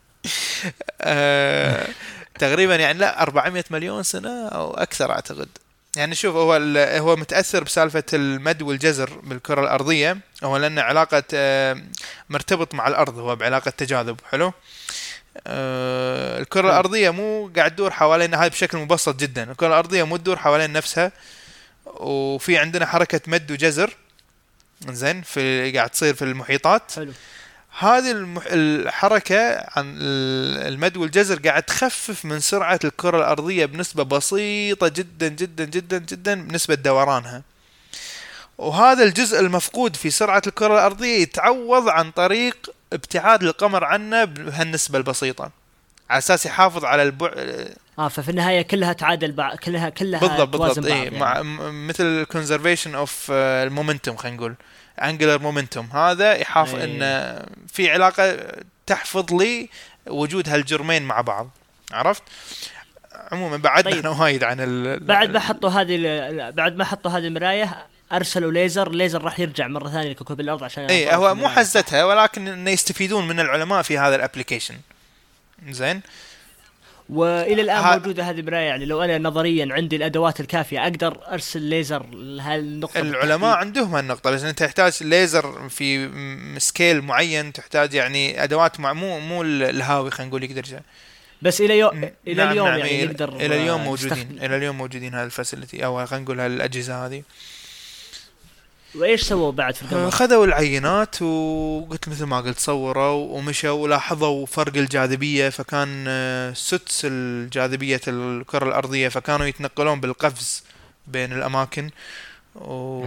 آه تقريبا يعني لا أربعمية مليون سنة او اكثر اعتقد. يعني شوف هو هو متاثر بسالفه المد والجزر بالكره الارضيه، هو لان علاقه آه مرتبط مع الارض، هو بعلاقه تجاذب. حلو. آه الكره الارضيه مو قاعد تدور حوالين، هاي بشكل مبسط جدا، الكره الارضيه مو تدور حوالين نفسها، وفي عندنا حركه مد وجزر زين في قاعد تصير في المحيطات. حلو. هذه المح... الحركة عن المد والجزر قاعد تخفف من سرعة الكرة الأرضية بنسبة بسيطة جدا جدا جدا جدا بنسبة دورانها، وهذا الجزء المفقود في سرعة الكرة الأرضية يتعوض عن طريق ابتعاد القمر عنا بهالنسبة البسيطة، على أساس يحافظ على البعد. اه ففي النهايه كلها تعادل بعض، كلها كلها بالضبط توازن بالضبط. بعض إيه يعني. مع مثل conservation of المومنتوم خلينا نقول angular momentum، هذا يحافظ أيه. ان في علاقه تحفظ لي وجود هالجرمين مع بعض. عرفت؟ عموما بعدنا طيب. احنا وايد عن ال... بعد ما حطوا هذه بعد ما حطوا هذه المرايه ارسلوا ليزر ليزر راح يرجع مره ثانيه لكوكب الارض عشان اي هو مو حزتها ولكن انه يستفيدون من العلماء في هذا الابلكيشن. زين. والى الان ها... موجوده هذه المرايه، يعني لو انا نظريا عندي الادوات الكافيه اقدر ارسل ليزر لهالنقطه. العلماء عندهم هالنقطه، بس انت تحتاج ليزر في سكيل معين، تحتاج يعني ادوات مع مو مو الهاوي خلينا نقول يقدر جا. بس الى يوم الى نعم اليوم نعم يعني نقدر الى اليوم موجودين الى اليوم موجودين هذه الفاسيلتي او خلينا نقول هالاجهزه هذه. وايش سووا بعد في القمر؟ خذوا العينات وقلت مثل ما قلت صوروا ومشوا ولاحظوا فرق الجاذبيه، فكان سدس الجاذبيه الكره الارضيه، فكانوا يتنقلون بالقفز بين الاماكن و...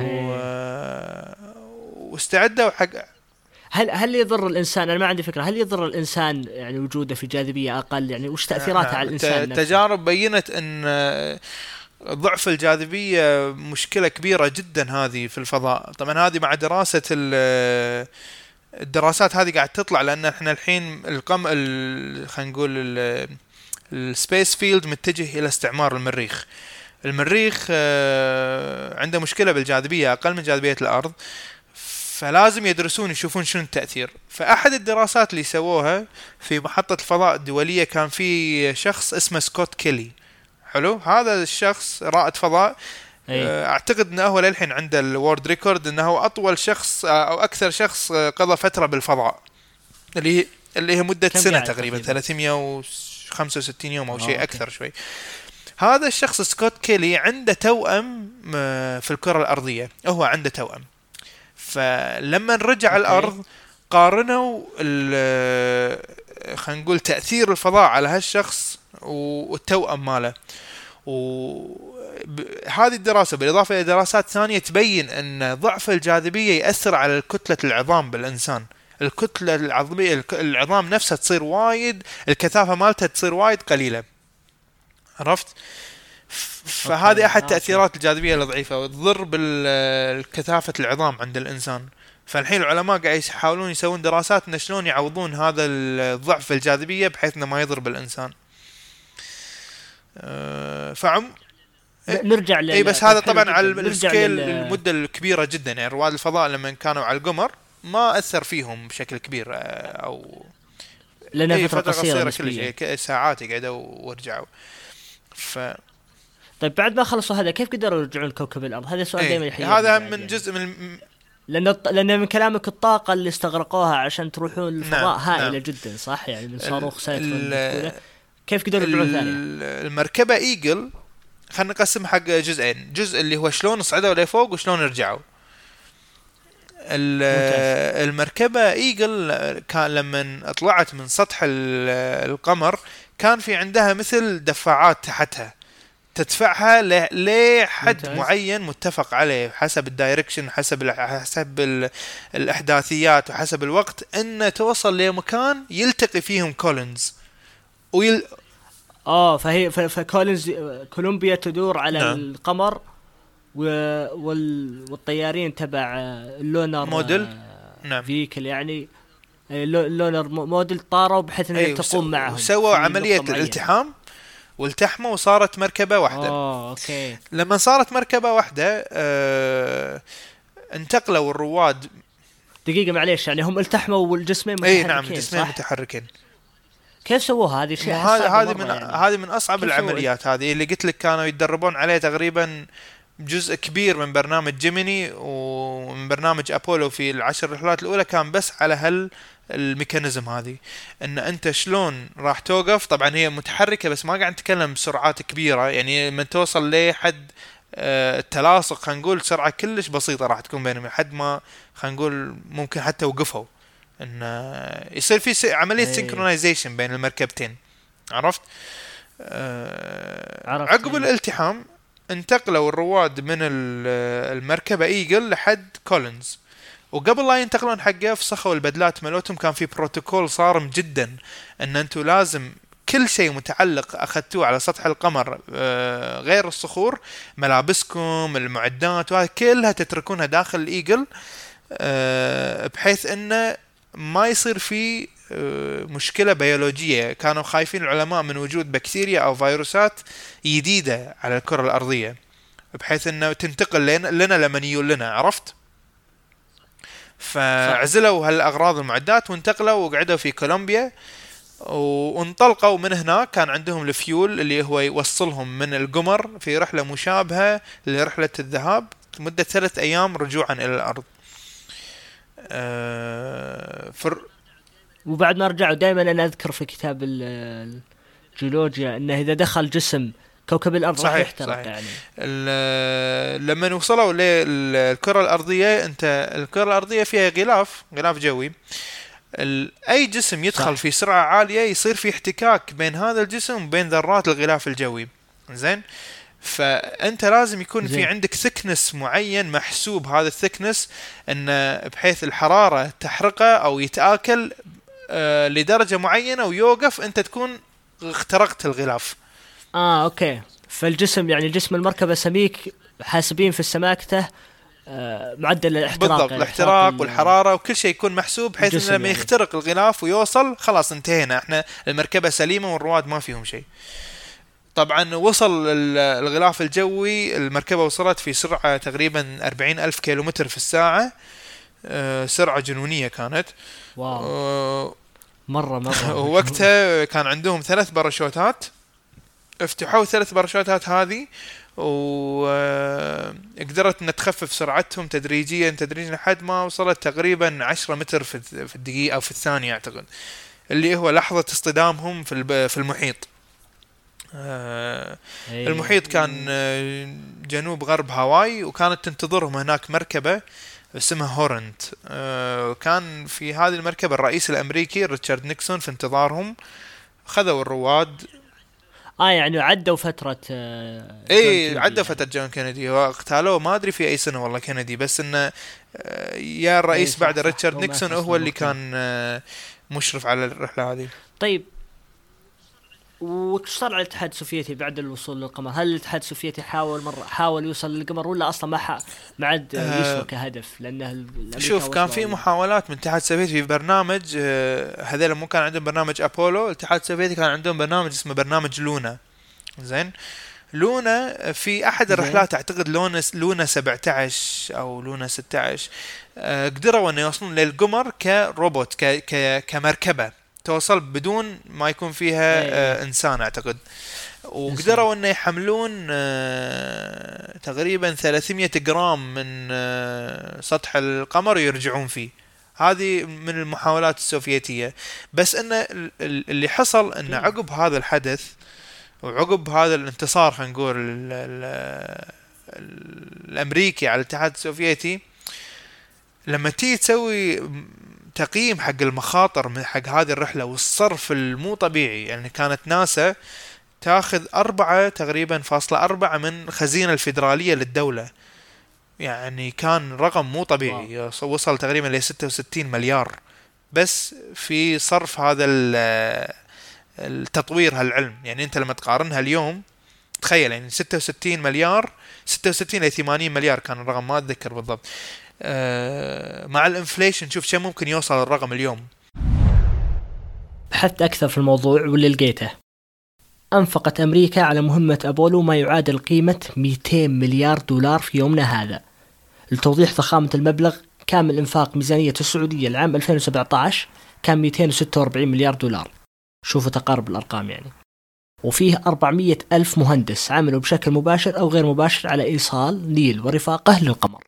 واستعدوا حق. هل هل يضر الانسان؟ انا ما عندي فكره، هل يضر الانسان يعني وجوده في جاذبيه اقل؟ يعني وش تاثيراتها على الانسان نفسه؟ التجارب بينت ان ضعف الجاذبيه مشكله كبيره جدا هذه في الفضاء. طبعا هذه مع دراسه الدراسات هذه قاعد تطلع، لان احنا الحين القم خلينا نقول السبيس فيلد متجه الى استعمار المريخ. المريخ عنده مشكله بالجاذبيه اقل من جاذبيه الارض، فلازم يدرسون يشوفون شنو التأثير. فأحد الدراسات اللي سووها في محطة الفضاء الدولية كان في شخص اسمه سكوت كيلي. حلو. هذا الشخص رائد فضاء أي. أعتقد أنه هو للحين عنده الورد ريكورد أنه أطول شخص أو أكثر شخص قضى فترة بالفضاء، اللي اللي هي مدة سنة تقريبا ثلاثمية وخمسة وستين يوم أو شيء أوه. أكثر شوي. هذا الشخص سكوت كيلي عنده توأم في الكرة الأرضية، هو عنده توأم. فلما رجع الأرض قارنوا خلينا نقول تأثير الفضاء على هالشخص والتوأم ماله. وهذه الدراسة بالإضافة إلى دراسات ثانية تبين أن ضعف الجاذبية يأثر على كتلة العظام بالإنسان. الكتلة العظمية العظام نفسها تصير وايد، الكثافة مالتها تصير وايد قليلة. عرفت؟ فهذه أحد تأثيرات الجاذبية الضعيفة وتضر بالكثافة العظام عند الإنسان. فالحين العلماء قاعد يحاولون يسوون دراسات إن شلون يعوضون هذا الضعف في الجاذبية بحيث إنه ما يضر بالإنسان. أه فعم نرجع ل اي بس هذا طبعا على السكيل لل... المدة الكبيرة جدا. يعني رواد الفضاء لما كانوا على القمر ما أثر فيهم بشكل كبير أو لأنها فترة قصيرة كل شيء ساعات قعدوا ورجعوا. ف طيب بعد ما خلصوا هذا كيف قدروا يرجعون لكوكب الأرض؟ هذا السؤال دائما يحيرني. هذا من يعني. جزء من لأن الط... لأن من كلامك الطاقة اللي استغرقوها عشان تروحون الفضاء نعم. هائلة نعم. جدا صح؟ يعني من صاروخ سايكلون ال... كيف قدروا يرجعون ثاني؟ المركبة إيجل خلينا نقسم حق جزئين، جزء اللي هو شلون صعدوا لفوق وشلون رجعوا. المركبة إيجل كان لما طلعت من سطح القمر كان في عندها مثل دفاعات تحتها تدفعها لحد معين متفق عليه حسب الدايركشن، حسب حسب الأحداثيات وحسب الوقت، أن توصل لمكان يلتقي فيهم كولينز ويل... آه فهي فكولينز كولومبيا تدور على نعم. القمر و... وال... والطيارين تبع اللونر موديل نعم فيكل يعني اللونر موديل طاروا بحيث انه تقوم معهم وسووا عملية الالتحام والتحموا وصارت مركبة واحدة. آه، أوكي. لما صارت مركبة واحدة آه، انتقلوا الرواد. دقيقة معليش يعني هم التحموا والجسمين متحركين. اي نعم الجسمين متحركين. كيف سووها هذه شيء؟ هذا هذه من يعني. هذه من أصعب العمليات هذه اللي قلت لك كانوا يتدربون عليه تقريبا جزء كبير من برنامج جيميني ومن برنامج أبولو في العشر رحلات الأولى كان بس على هال الميكانيزم هذه، ان انت شلون راح توقف. طبعا هي متحركه بس ما قاعد نتكلم بسرعات كبيره، يعني من توصل لحد التلاصق خلينا نقول سرعه كلش بسيطه راح تكون بينهم لحد ما خلينا نقول ممكن حتى وقفوا ان يصير في عمليه سينكرونايزيشن بين المركبتين. عرفت؟ عرفت عقب الالتحام انتقلوا الرواد من المركبه ايجل لحد كولينز، وقبل لا ينتقلون حقه فسخوا البدلات مالتهم. كان في بروتوكول صارم جدا ان انتم لازم كل شيء متعلق اخذتوه على سطح القمر غير الصخور، ملابسكم المعدات وهذا كلها تتركونها داخل الايجل بحيث انه ما يصير في مشكلة بيولوجية، كانوا خايفين العلماء من وجود بكتيريا أو فيروسات جديدة على الكرة الأرضية بحيث أنه تنتقل لنا لما يجون لنا، عرفت؟ فعزلوا هالأغراض المعدات وانتقلوا وقعدوا في كولومبيا وانطلقوا من هناك. كان عندهم الفيول اللي هو يوصلهم من القمر في رحلة مشابهة لرحلة الذهاب مدة ثلاث أيام رجوعا إلى الأرض. أه فر... وبعد ما رجعوا دائما أنا أذكر في كتاب الجيولوجيا أنه إذا دخل جسم كوكب الأرض راح يحترق. يعني لما وصلوا للكرة الأرضية، أنت الكرة الأرضية فيها غلاف غلاف جوي، أي جسم يدخل صح. في سرعة عالية يصير في احتكاك بين هذا الجسم وبين ذرات الغلاف الجوي. زين، فأنت لازم يكون زين. في عندك ثكنس معين محسوب، هذا الثكنس أن بحيث الحرارة تحرقه أو يتآكل آه لدرجة معينة ويوقف، أنت تكون اخترقت الغلاف. آه أوكي. فالجسم يعني جسم المركبة سميك حاسبين في السماكته آه معدل الاحتراق، بالضبط، الاحتراق والحرارة وكل شيء يكون محسوب بحيث أن لما يعني. يخترق الغلاف ويوصل خلاص انتهينا، احنا المركبة سليمة والرواد ما فيهم شيء. طبعا وصل الغلاف الجوي، المركبة وصلت في سرعة تقريبا أربعين ألف كيلومتر في الساعة، آه سرعة جنونية كانت. واو. آه مرة مرة. ووقتها كان عندهم ثلاث باراشوتات، افتحوا ثلاث باراشوتات هذه وقدرت ان تخفف سرعتهم تدريجيا تدريجيا لحد ما وصلت تقريبا عشرة متر في الدقيقة او في الثانية اعتقد، اللي هو لحظة اصطدامهم في في المحيط. المحيط كان جنوب غرب هاواي، وكانت تنتظرهم هناك مركبة اسمها هورنت. كان في هذه المركبة الرئيس الامريكي ريتشارد نيكسون في انتظارهم، خذوا الرواد. اه يعني عدوا فترة آه ايه عدوا فترة جون كينيدي، واقتالوه ما ادري في اي سنة والله كينيدي، بس انه آه يا الرئيس بعد ريتشارد نيكسون هو اللي كان آه مشرف على الرحلة هذه. طيب وش صار على الاتحاد السوفيتي بعد الوصول للقمر؟ هل الاتحاد السوفيتي حاول مرة حاول يوصل للقمر ولا اصلا ما ح... ما عاد يسوى كهدف؟ لانه شوف كان في محاولات من الاتحاد السوفيتي في برنامج آه هذول مو كان عندهم برنامج ابولو، الاتحاد السوفيتي كان عندهم برنامج اسمه برنامج لونا. زين، لونا في احد الرحلات اعتقد لونا لونا سبعة عشر او لونا ستة عشر آه قدروا ان يوصلون للقمر كروبوت ك... ك... كمركبة توصل بدون ما يكون فيها آه إنسان أعتقد، وقدروا إنه يحملون آه تقريبا ثلاثمية جرام من آه سطح القمر ويرجعون فيه. هذه من المحاولات السوفيتية. بس إنه اللي حصل إنه عقب هذا الحدث وعقب هذا الانتصار خلينا نقول ال ال الأمريكي على الاتحاد السوفيتي، لما تيجي تسوي تقييم حق المخاطر من حق هذه الرحلة والصرف المو طبيعي، يعني كانت ناسا تاخذ أربعة تقريبا فاصلة أربعة من خزينة الفيدرالية للدولة، يعني كان رقم مو طبيعي. واو. وصل تقريبا ل ستة وستين مليار بس في صرف هذا التطوير هالعلم. يعني انت لما تقارنها اليوم تخيل يعني ستة وستين مليار، ستة وستين إلى ثمانين مليار كان الرقم ما أتذكر بالضبط. أه مع الانفليشن شوف شو ممكن يوصل الرقم اليوم. بحثت أكثر في الموضوع واللي لقيته، أنفقت أمريكا على مهمة أبولو ما يعادل قيمة مئتين مليار دولار في يومنا هذا. لتوضيح ضخامة المبلغ، كامل إنفاق ميزانية السعودية العام ألفين وسبعة عشر كان مئتين وستة وأربعين مليار دولار. شوفوا تقارب الأرقام يعني. وفيه أربعمية ألف مهندس عملوا بشكل مباشر أو غير مباشر على إيصال نيل ورفاقه للقمر.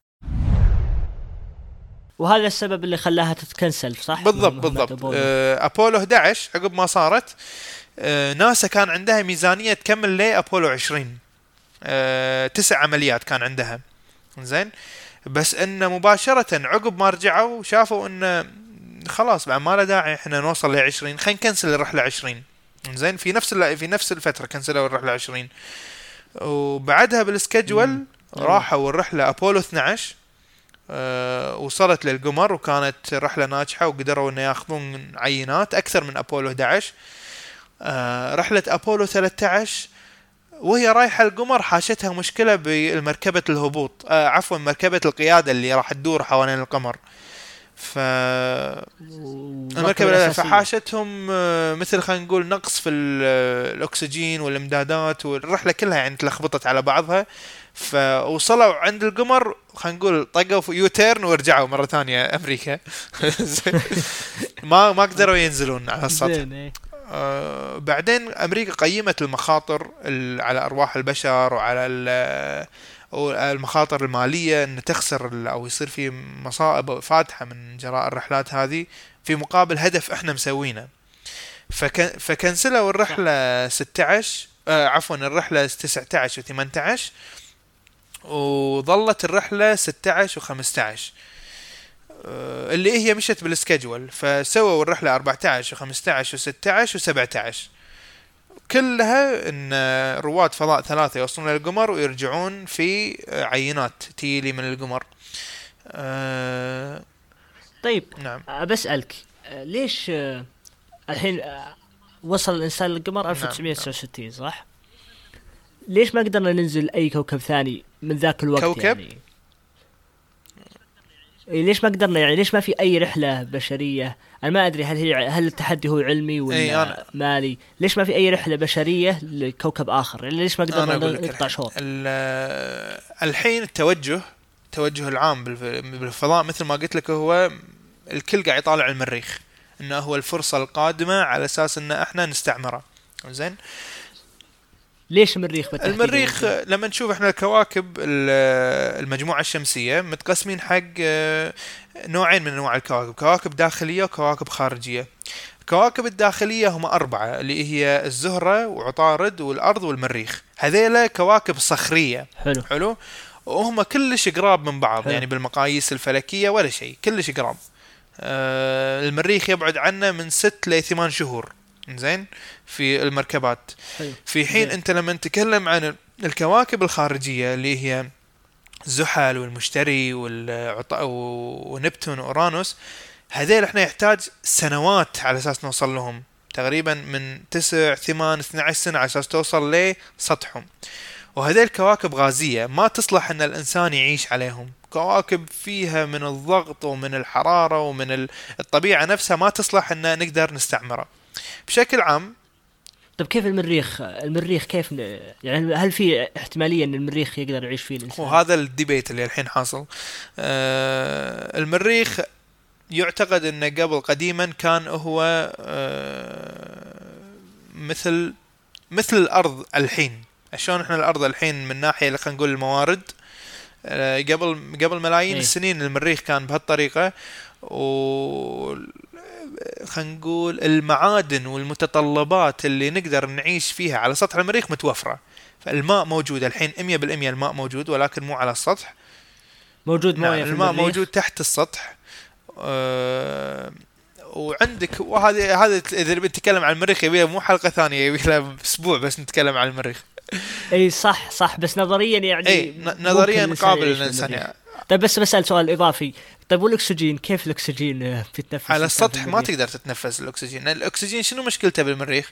وهذا السبب اللي خلاها تتكنسل صح؟ بالضبط بالضبط. أبولو. أبولو إحدى عشر عقب ما صارت ناسا كان عندها ميزانية تكمل لأبولو عشرين، تسع عمليات كان عندها. زين، بس إن مباشرة عقب ما رجعوا شافوا إن خلاص بعد ما له داعي إحنا نوصل لعشرين، خلينا نكنسل الرحلة عشرين. زين، في نفس في نفس الفترة كنسلوا الرحلة عشرين، وبعدها بالسكجول راحوا الرحلة أبولو اثني عشر. أه وصلت للقمر وكانت رحلة ناجحة وقدروا إن يأخذون عينات أكثر من أبولو إحدى عشر. أه رحلة أبولو ثلاثة عشر وهي رايحة القمر حاشتها مشكلة بالمركبة الهبوط، أه عفوا مركبة القيادة اللي راح تدور حوالين القمر. ف المركبة فحاشتهم مثل خلينا نقول نقص في الأكسجين والإمدادات، والرحلة كلها يعني تلخبطت على بعضها. فوصلوا عند القمر خلينا نقول طقوا في يوتيرن ورجعوا مرة ثانية أمريكا. ما ما قدروا ينزلون على السطح. آه بعدين أمريكا قيمت المخاطر على أرواح البشر وعلى المخاطر المالية أن تخسر أو يصير في مصائب فاتحة من جراء الرحلات هذه في مقابل هدف إحنا مسوينه. فكن فكنسلوا الرحلة ستة عشر آه عفوا الرحلة تسعة عشر و ثمانية عشر، وظلت الرحلة ستة عشر و خمسة عشر آه اللي هي مشت بالسكجول. فسووا الرحلة أربعة عشر و خمسة عشر و ستة عشر و سبعة عشر كلها ان رواد فضاء ثلاثة يوصلون للقمر ويرجعون في عينات تيلي من القمر. أه طيب نعم بسألك ليش الحين وصل الإنسان للقمر ألف وتسعمية وتسعة وستين صح؟ ليش ما قدرنا ننزل أي كوكب ثاني من ذاك الوقت كوكب؟ يعني ليش ما قدرنا يعني ليش ما في أي رحلة بشرية؟ أنا ما أدري هل هي هل التحدي هو علمي ولا أنا... مالي. ليش ما في أي رحلة بشرية لكوكب آخر؟ ليش ما قدرنا نقطع شوط؟ الحين التوجه التوجه العام بالفضاء مثل ما قلت لك هو الكل قاعد يطالع المريخ إنه هو الفرصة القادمة على أساس إن إحنا نستعمره. زين ليش المريخ بالتحديد؟ المريخ لما نشوف احنا الكواكب المجموعة الشمسية متقسمين حق نوعين من انواع الكواكب، كواكب داخلية وكواكب خارجية. الكواكب الداخلية هم أربعة اللي هي الزهرة وعطارد والأرض والمريخ. هذيلا كواكب صخرية حلو حلو وهم كلش قراب من بعض حلو. يعني بالمقاييس الفلكية ولا شيء كلش قراب. آه المريخ يبعد عنا من ست لثمان شهور زين في المركبات. في حين انت لما نتكلم عن الكواكب الخارجية اللي هي زحل والمشتري ونبتون وأورانوس هذيل احنا يحتاج سنوات على اساس نوصل لهم، تقريبا من تسع ثمان اثنى عشر سنة على اساس توصل لسطحهم. وهذيل كواكب غازية ما تصلح ان الانسان يعيش عليهم، كواكب فيها من الضغط ومن الحرارة ومن الطبيعة نفسها ما تصلح ان نقدر نستعمرها بشكل عام. طب كيف المريخ المريخ كيف يعني هل في احتمالية ان المريخ يقدر يعيش فيه الانسان؟ وهذا الديبيت اللي الحين حاصل. آه المريخ يعتقد انه قبل قديما كان هو آه مثل مثل الارض الحين. شلون احنا الارض الحين من ناحية خلينا نقول الموارد آه قبل قبل ملايين ايه؟ السنين المريخ كان بهالطريقة، و خلينا نقول المعادن والمتطلبات اللي نقدر نعيش فيها على سطح المريخ متوفرة. فالماء موجود الحين مية بالمية، الماء موجود ولكن مو على السطح موجود. نعم الماء موجود تحت السطح. أه وعندك وهذا هذا إذا بنتكلم عن المريخ يبي مو حلقة ثانية يبي له أسبوع بس نتكلم عن المريخ. أي صح صح بس نظريا يعني أي نظريا قابل الإنسان. طيب بس بسأل سؤال إضافي، طيب والأكسجين كيف الأكسجين بتتنفس على السطح؟ ما تقدر تتنفس الأكسجين. الأكسجين شنو مشكلته بالمريخ؟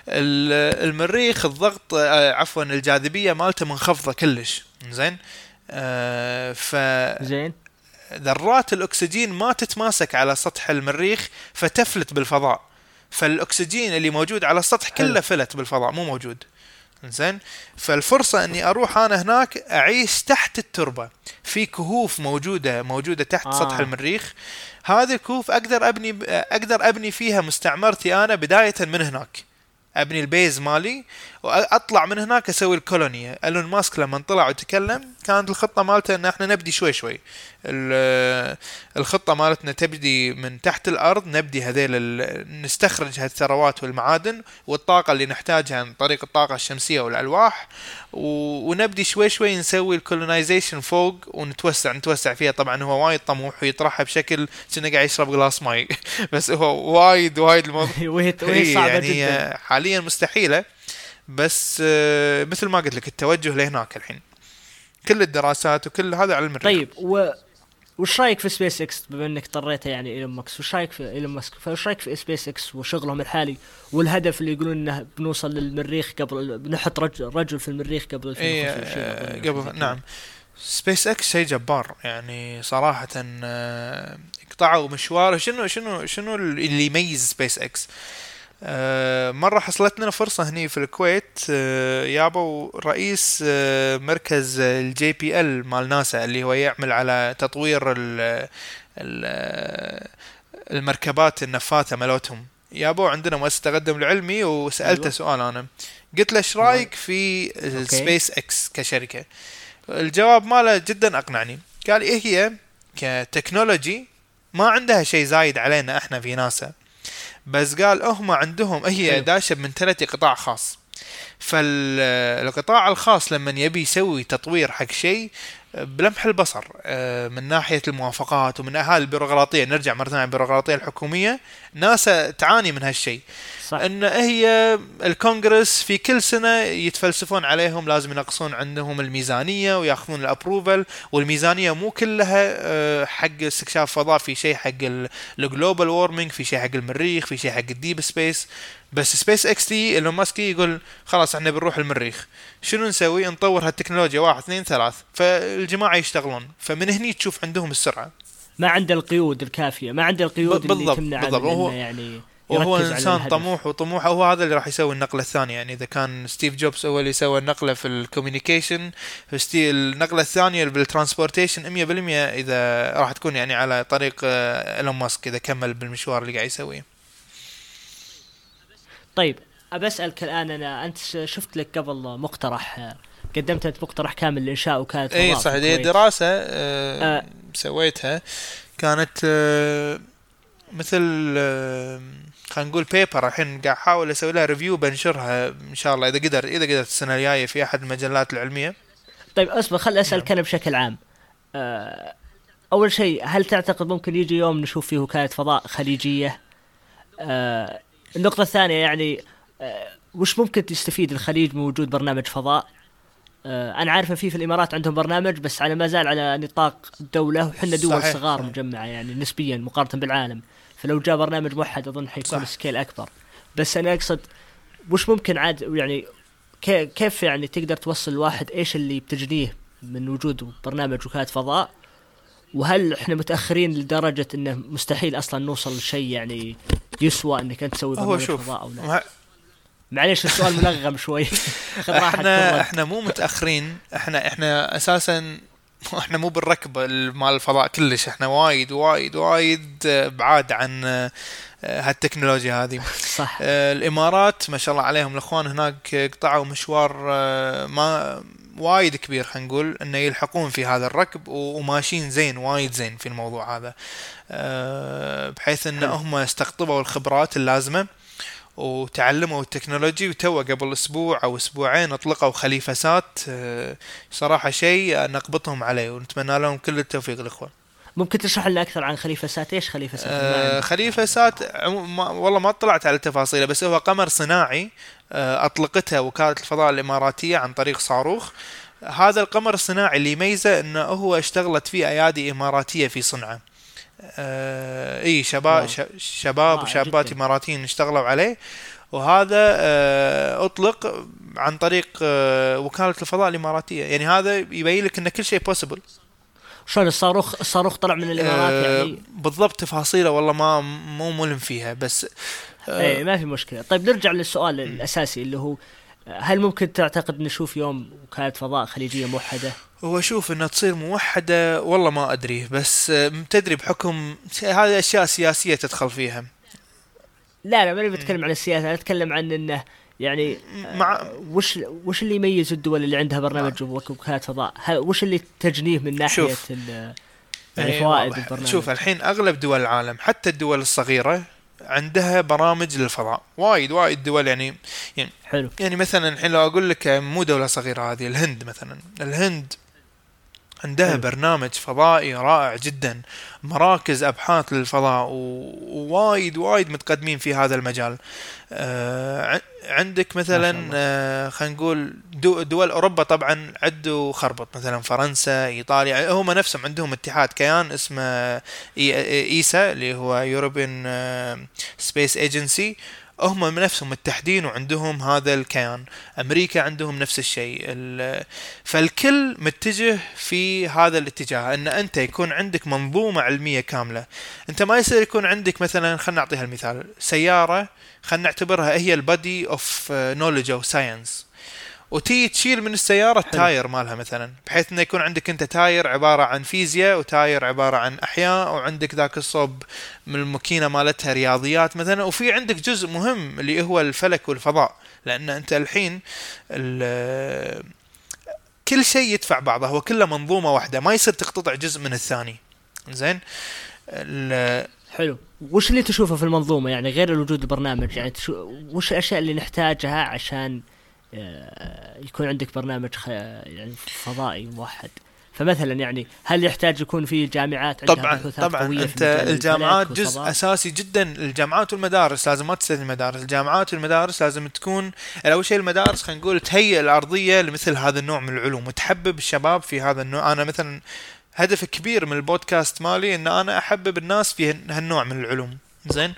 المريخ الضغط عفوا الجاذبية مالته منخفضة كلش زين. آه ف زين ذرات الأكسجين ما تتماسك على سطح المريخ فتفلت بالفضاء. فالأكسجين اللي موجود على السطح كله فلت بالفضاء مو موجود زين. فالفرصة اني اروح انا هناك اعيش تحت التربة في كهوف موجودة موجودة تحت آه. سطح المريخ. هذه الكهوف اقدر ابني اقدر ابني فيها مستعمرتي انا بداية من هناك، ابني البيز مالي واطلع من هناك اسوي الكولونية. ايلون ماسك لما طلع وتكلم كانت الخطة مالته ان احنا نبدي شوي شوي. الخطة مالتنا تبدي من تحت الارض، نبدي هذيل نستخرج هالثروات والمعادن والطاقة اللي نحتاجها عن طريق الطاقة الشمسية والالواح، ونبدي شوي شوي نسوي الكولونايزيشن فوق ونتوسع نتوسع فيها. طبعا هو وايد طموح ويطرحها بشكل كأنه قاعد يشرب غلاس ماي بس هو وايد وايد الموضوع وهي صعبة يعني جدا حاليا مستحيلة. بس مثل ما قلت لك التوجه لهناك الحين كل الدراسات وكل هذا على المريخ. طيب و وش رايك في سبيس اكس بما انك اضطريته يعني ايلون ماسك؟ وش رايك في ايلون ماسك فوش رايك في سبيس اكس وشغلهم الحالي والهدف اللي يقولون انه بنوصل للمريخ قبل بنحط رجل, رجل في المريخ قبل ألفين وخمسة وعشرين؟ إيه قبل نعم. سبيس اكس شيء جبار يعني صراحة. قطعوا مشوار. شنو شنو شنو اللي يميز سبيس اكس؟ آه مرة حصلتنا فرصة هني في الكويت، آه يابو رئيس آه مركز الجي بي ال مال ناسا اللي هو يعمل على تطوير ال ال المركبات النفاثة مالتهم. يابو عندنا مؤسسة التقدم العلمي، وسألته أيوة. سؤال أنا قلت له ايش رايك في سبيس اكس كشركة؟ الجواب ماله جدا أقنعني. قال إيه هي كتكنولوجي ما عندها شيء زايد علينا احنا في ناسا، بس قال هم عندهم هي داشة من ثلاثة قطاع خاص. فالقطاع الخاص لما يبي يسوي تطوير حق شيء بلمح البصر من ناحية الموافقات ومن أهالي البيروقراطية، نرجع مرة ثانية البيروقراطية الحكومية، ناسا تعاني من هالشيء. صح. ان هي الكونغرس في كل سنة يتفلسفون عليهم لازم ينقصون عندهم الميزانية وياخذون الابروفل، والميزانية مو كلها حق استكشاف فضاء، في شيء حق الجلوبال وورمينج، في شيء حق المريخ، في شيء حق الديب سبيس. بس سبيس اكس تي ايلون ماسك يقول خلاص احنا بنروح المريخ، شنو نسوي؟ نطور هالتكنولوجيا واحد اثنين ثلاث، فالجماعة يشتغلون. فمن هني تشوف عندهم السرعة، ما عنده القيود الكافية، ما عنده القيود بالضبط. اللي تمنع بالضبط. هو يعني وهو إنسان طموح وطموح، هو هذا اللي راح يسوي النقلة الثانية. يعني إذا كان ستيف جوبز هو اللي سوى النقلة في الكوميونيكيشن، النقلة الثانية بالترانسبورتيشن مية بالمية إذا راح تكون يعني على طريق إيلون ماسك إذا كمل بالمشوار اللي قاعد يسويه. طيب أبسألك الآن أنا، أنت شفت لك قبل مقترح قدمت أنت مقترح كامل لإنشاء وكالة فضاء. إيه صح، دي دراسة آه آه سويتها كانت آه مثل خلينا نقول بيبر. الحين قاعد احاول اسوي لها ريفيو بنشرها ان شاء الله اذا قدر اذا قدرت السنه الجايه في احد المجلات العلميه. طيب اصبر خل اسالك انا بشكل عام. أه اول شيء، هل تعتقد ممكن يجي يوم نشوف فيه وكاله فضاء خليجيه؟ أه النقطه الثانيه يعني أه وش ممكن تستفيد الخليج من وجود برنامج فضاء؟ أه انا عارف في في الامارات عندهم برنامج بس على ما زال على نطاق الدوله، وحنا دول صحيح. صغار صحيح. مجمعه يعني نسبيا مقارنه بالعالم، فلو جاء برنامج موحد أظن حيكون سكيل أكبر. بس أنا أقصد وش ممكن عاد يعني كيف يعني تقدر توصل الواحد إيش اللي بتجنيه من وجود برنامج وكالة فضاء، وهل إحنا متأخرين لدرجة إنه مستحيل أصلا نوصل لشيء يعني يسوى إنك أنت تسوي برنامج فضاء أو لا؟ معليش السؤال ملغم شوي. إحنا إحنا مو متأخرين، إحنا إحنا أساسا احنا مو بالركب مال الفضاء كلش، احنا وايد وايد وايد بعاد عن هالتكنولوجيا هذه. صح. الامارات ما شاء الله عليهم الاخوان هناك قطعوا مشوار ما وايد كبير، خلينا نقول انه يلحقون في هذا الركب وماشيين زين وايد زين في الموضوع هذا، بحيث ان هم استقطبوا الخبرات اللازمه وتعلموا التكنولوجي. وتوا قبل اسبوع او اسبوعين اطلقوا خليفسات، صراحه شيء نقبطهم عليه ونتمنى لهم كل التوفيق الاخوان. ممكن تشرح لنا اكثر عن خليفسات؟ ايش خليفسات؟ آه خليفسات ما والله ما طلعت على التفاصيل، بس هو قمر صناعي آه اطلقتها وكالة الفضاء الاماراتيه عن طريق صاروخ. هذا القمر الصناعي اللي يميزه انه هو اشتغلت فيه ايادي اماراتيه في صنعه. آه اي شباب شباب وشابات جداً. اماراتيين اشتغلوا عليه، وهذا آه اطلق عن طريق آه وكالة الفضاء الاماراتيه. يعني هذا يبين لك ان كل شيء بوسيبل. شلون الصاروخ الصاروخ طلع من الامارات؟ آه يعني بالضبط تفاصيله والله ما مو ملم فيها، بس آه اي ما في مشكله. طيب نرجع للسؤال الاساسي اللي هو هل ممكن تعتقد نشوف يوم وكالة فضاء خليجية موحدة؟ هو شوف انها تصير موحدة والله ما ادري، بس تدري بحكم هذه اشياء سياسية تدخل فيها. لا لا ماني بتكلم عن السياسة، انا اتكلم عن انه يعني مع وش وش اللي يميز الدول اللي عندها برنامج وكالة فضاء؟ وش اللي تجنيه من ناحية يعني فوائد البرنامج؟ شوف الحين اغلب دول العالم حتى الدول الصغيرة عندها برامج للفضاء، وايد وايد دول. يعني يعني حلو. يعني مثلا الحين لو اقول لك مو دولة صغيرة هذه، الهند مثلا، الهند عندها حلو. برنامج فضائي رائع جدا، مراكز ابحاث للفضاء ووايد وايد متقدمين في هذا المجال. آه عندك مثلا آه خلينا نقول دول اوروبا طبعا عدوا خربط، مثلا فرنسا، ايطاليا، هم نفسهم عندهم اتحاد كيان اسمه ايسا اللي هو يوروبيان سبيس ايجنسي، هم من نفسهم متحدين وعندهم هذا الكيان. أمريكا عندهم نفس الشيء. فالكل متجه في هذا الاتجاه، أن أنت يكون عندك منظومة علمية كاملة. أنت ما يصير يكون عندك مثلا، خلنا نعطيها المثال، سيارة خلنا نعتبرها هي البادي اوف نوليدج او ساينس، وتي تشيل من السيارة التاير مالها مثلا، بحيث انه يكون عندك انت تاير عبارة عن فيزياء وتاير عبارة عن احياء، وعندك ذاك الصوب من الماكينة مالتها رياضيات مثلا، وفي عندك جزء مهم اللي هو الفلك والفضاء. لان انت الحين كل شيء يدفع بعضه، هو كله منظومة واحدة، ما يصير تقتطع جزء من الثاني. زين. حلو. وش اللي تشوفه في المنظومة يعني غير الوجود البرنامج؟ يعني تشو... وش الاشياء اللي نحتاجها عشان يكون عندك برنامج خ... يعني فضائي موحد؟ فمثلا يعني هل يحتاج يكون في جامعات عندها طبعا بحوثات طبعا قوية؟ انت الجامعات جزء اساسي جدا. الجامعات والمدارس لازم ما تستثني المدارس. الجامعات والمدارس لازم تكون اول شيء، المدارس خلينا نقول تهيئ الارضيه لمثل هذا النوع من العلوم وتحبب الشباب في هذا النوع. انا مثلا هدف كبير من البودكاست مالي ان انا احبب الناس في هالنوع من العلوم. زين.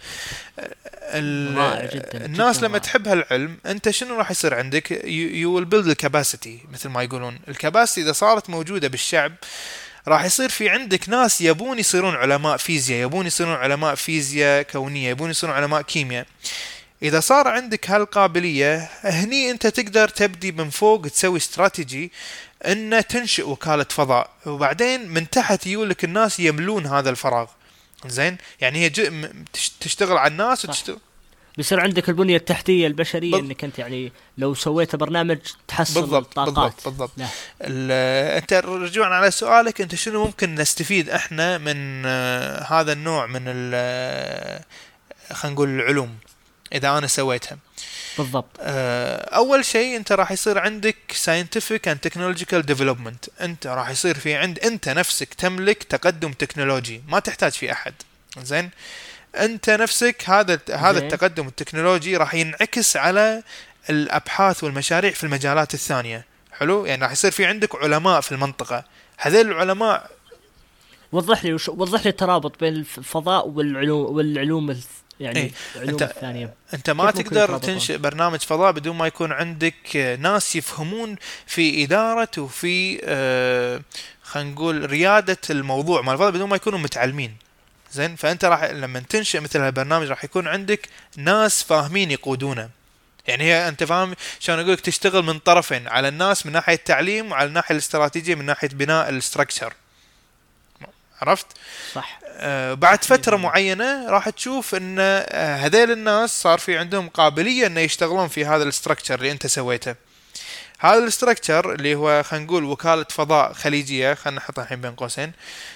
الناس جداً لما تحب هالعلم انت شنو راح يصير عندك؟ يو ويل بيلد الكاباسيتي، مثل ما يقولون. الكاباسيتي اذا صارت موجوده بالشعب راح يصير في عندك ناس يبون يصيرون علماء فيزياء، يبون يصيرون علماء فيزياء كونيه، يبون يصيرون علماء كيمياء. اذا صار عندك هالقابليه، هني انت تقدر تبدي من فوق تسوي استراتيجي ان تنشئ وكاله فضاء، وبعدين من تحت يقولك الناس يملون هذا الفراغ. زين. يعني هي ج... تشتغل على الناس وتشتغل، بيصير عندك البنية التحتية البشرية. بل... انك انت يعني لو سويت برنامج تحصل بالضبط الطاقات. بالضبط بالضبط. انت رجوعا على سؤالك، انت شنو ممكن نستفيد احنا من آه هذا النوع من ال خلينا نقول العلوم اذا انا سويتها؟ بالضبط. اول شيء انت راح يصير عندك scientific and technological development. انت راح يصير في عند انت نفسك تملك تقدم تكنولوجي ما تحتاج في احد. زين. انت نفسك هذا هذا التقدم التكنولوجي راح ينعكس على الابحاث والمشاريع في المجالات الثانية. حلو. يعني راح يصير في عندك علماء في المنطقة. هذول العلماء وضح لي وش... وضح لي الترابط بين الفضاء والعلوم والعلوم يعني ايه. العلوم انت الثانية. انت ما تقدر تنشئ برنامج فضاء بدون ما يكون عندك ناس يفهمون في إدارة وفي آه خلينا نقول ريادة الموضوع مال الفضاء بدون ما يكونوا متعلمين. زين. فانت راح لما تنشئ مثل هالبرنامج راح يكون عندك ناس فاهمين يقودونه. يعني هي انت فاهم شلون اقول لك؟ تشتغل من طرفين، على الناس من ناحية التعليم وعلى الناحية الاستراتيجية من ناحية بناء الاستراكشر. عرفت؟ صح. آه بعد فترة معينة راح تشوف ان آه هذيل الناس صار في عندهم قابلية ان يشتغلون في هذا الاستراكشر اللي انت سويته. هذا الاستراكشر اللي هو خلينا نقول وكالة فضاء خليجية، خلينا نحطها الحين بين قوسين.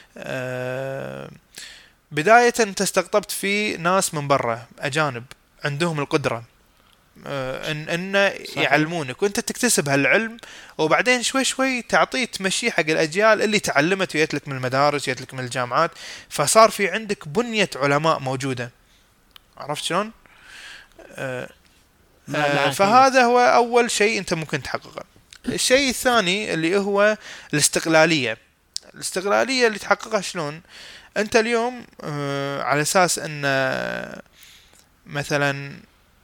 آه بداية انت استقطبت في ناس من برا اجانب عندهم القدرة ان ان يعلمونك، وانت تكتسب هالعلم، وبعدين شوي شوي تعطيه تمشيه حق الاجيال اللي تعلمت ويتلك من المدارس ويتلك من الجامعات، فصار في عندك بنية علماء موجودة. عرفت شلون؟ آه آه فهذا هو اول شيء انت ممكن تحققه. الشيء الثاني اللي هو الاستقلالية. الاستقلالية اللي تحققها شلون؟ انت اليوم آه على اساس ان آه مثلا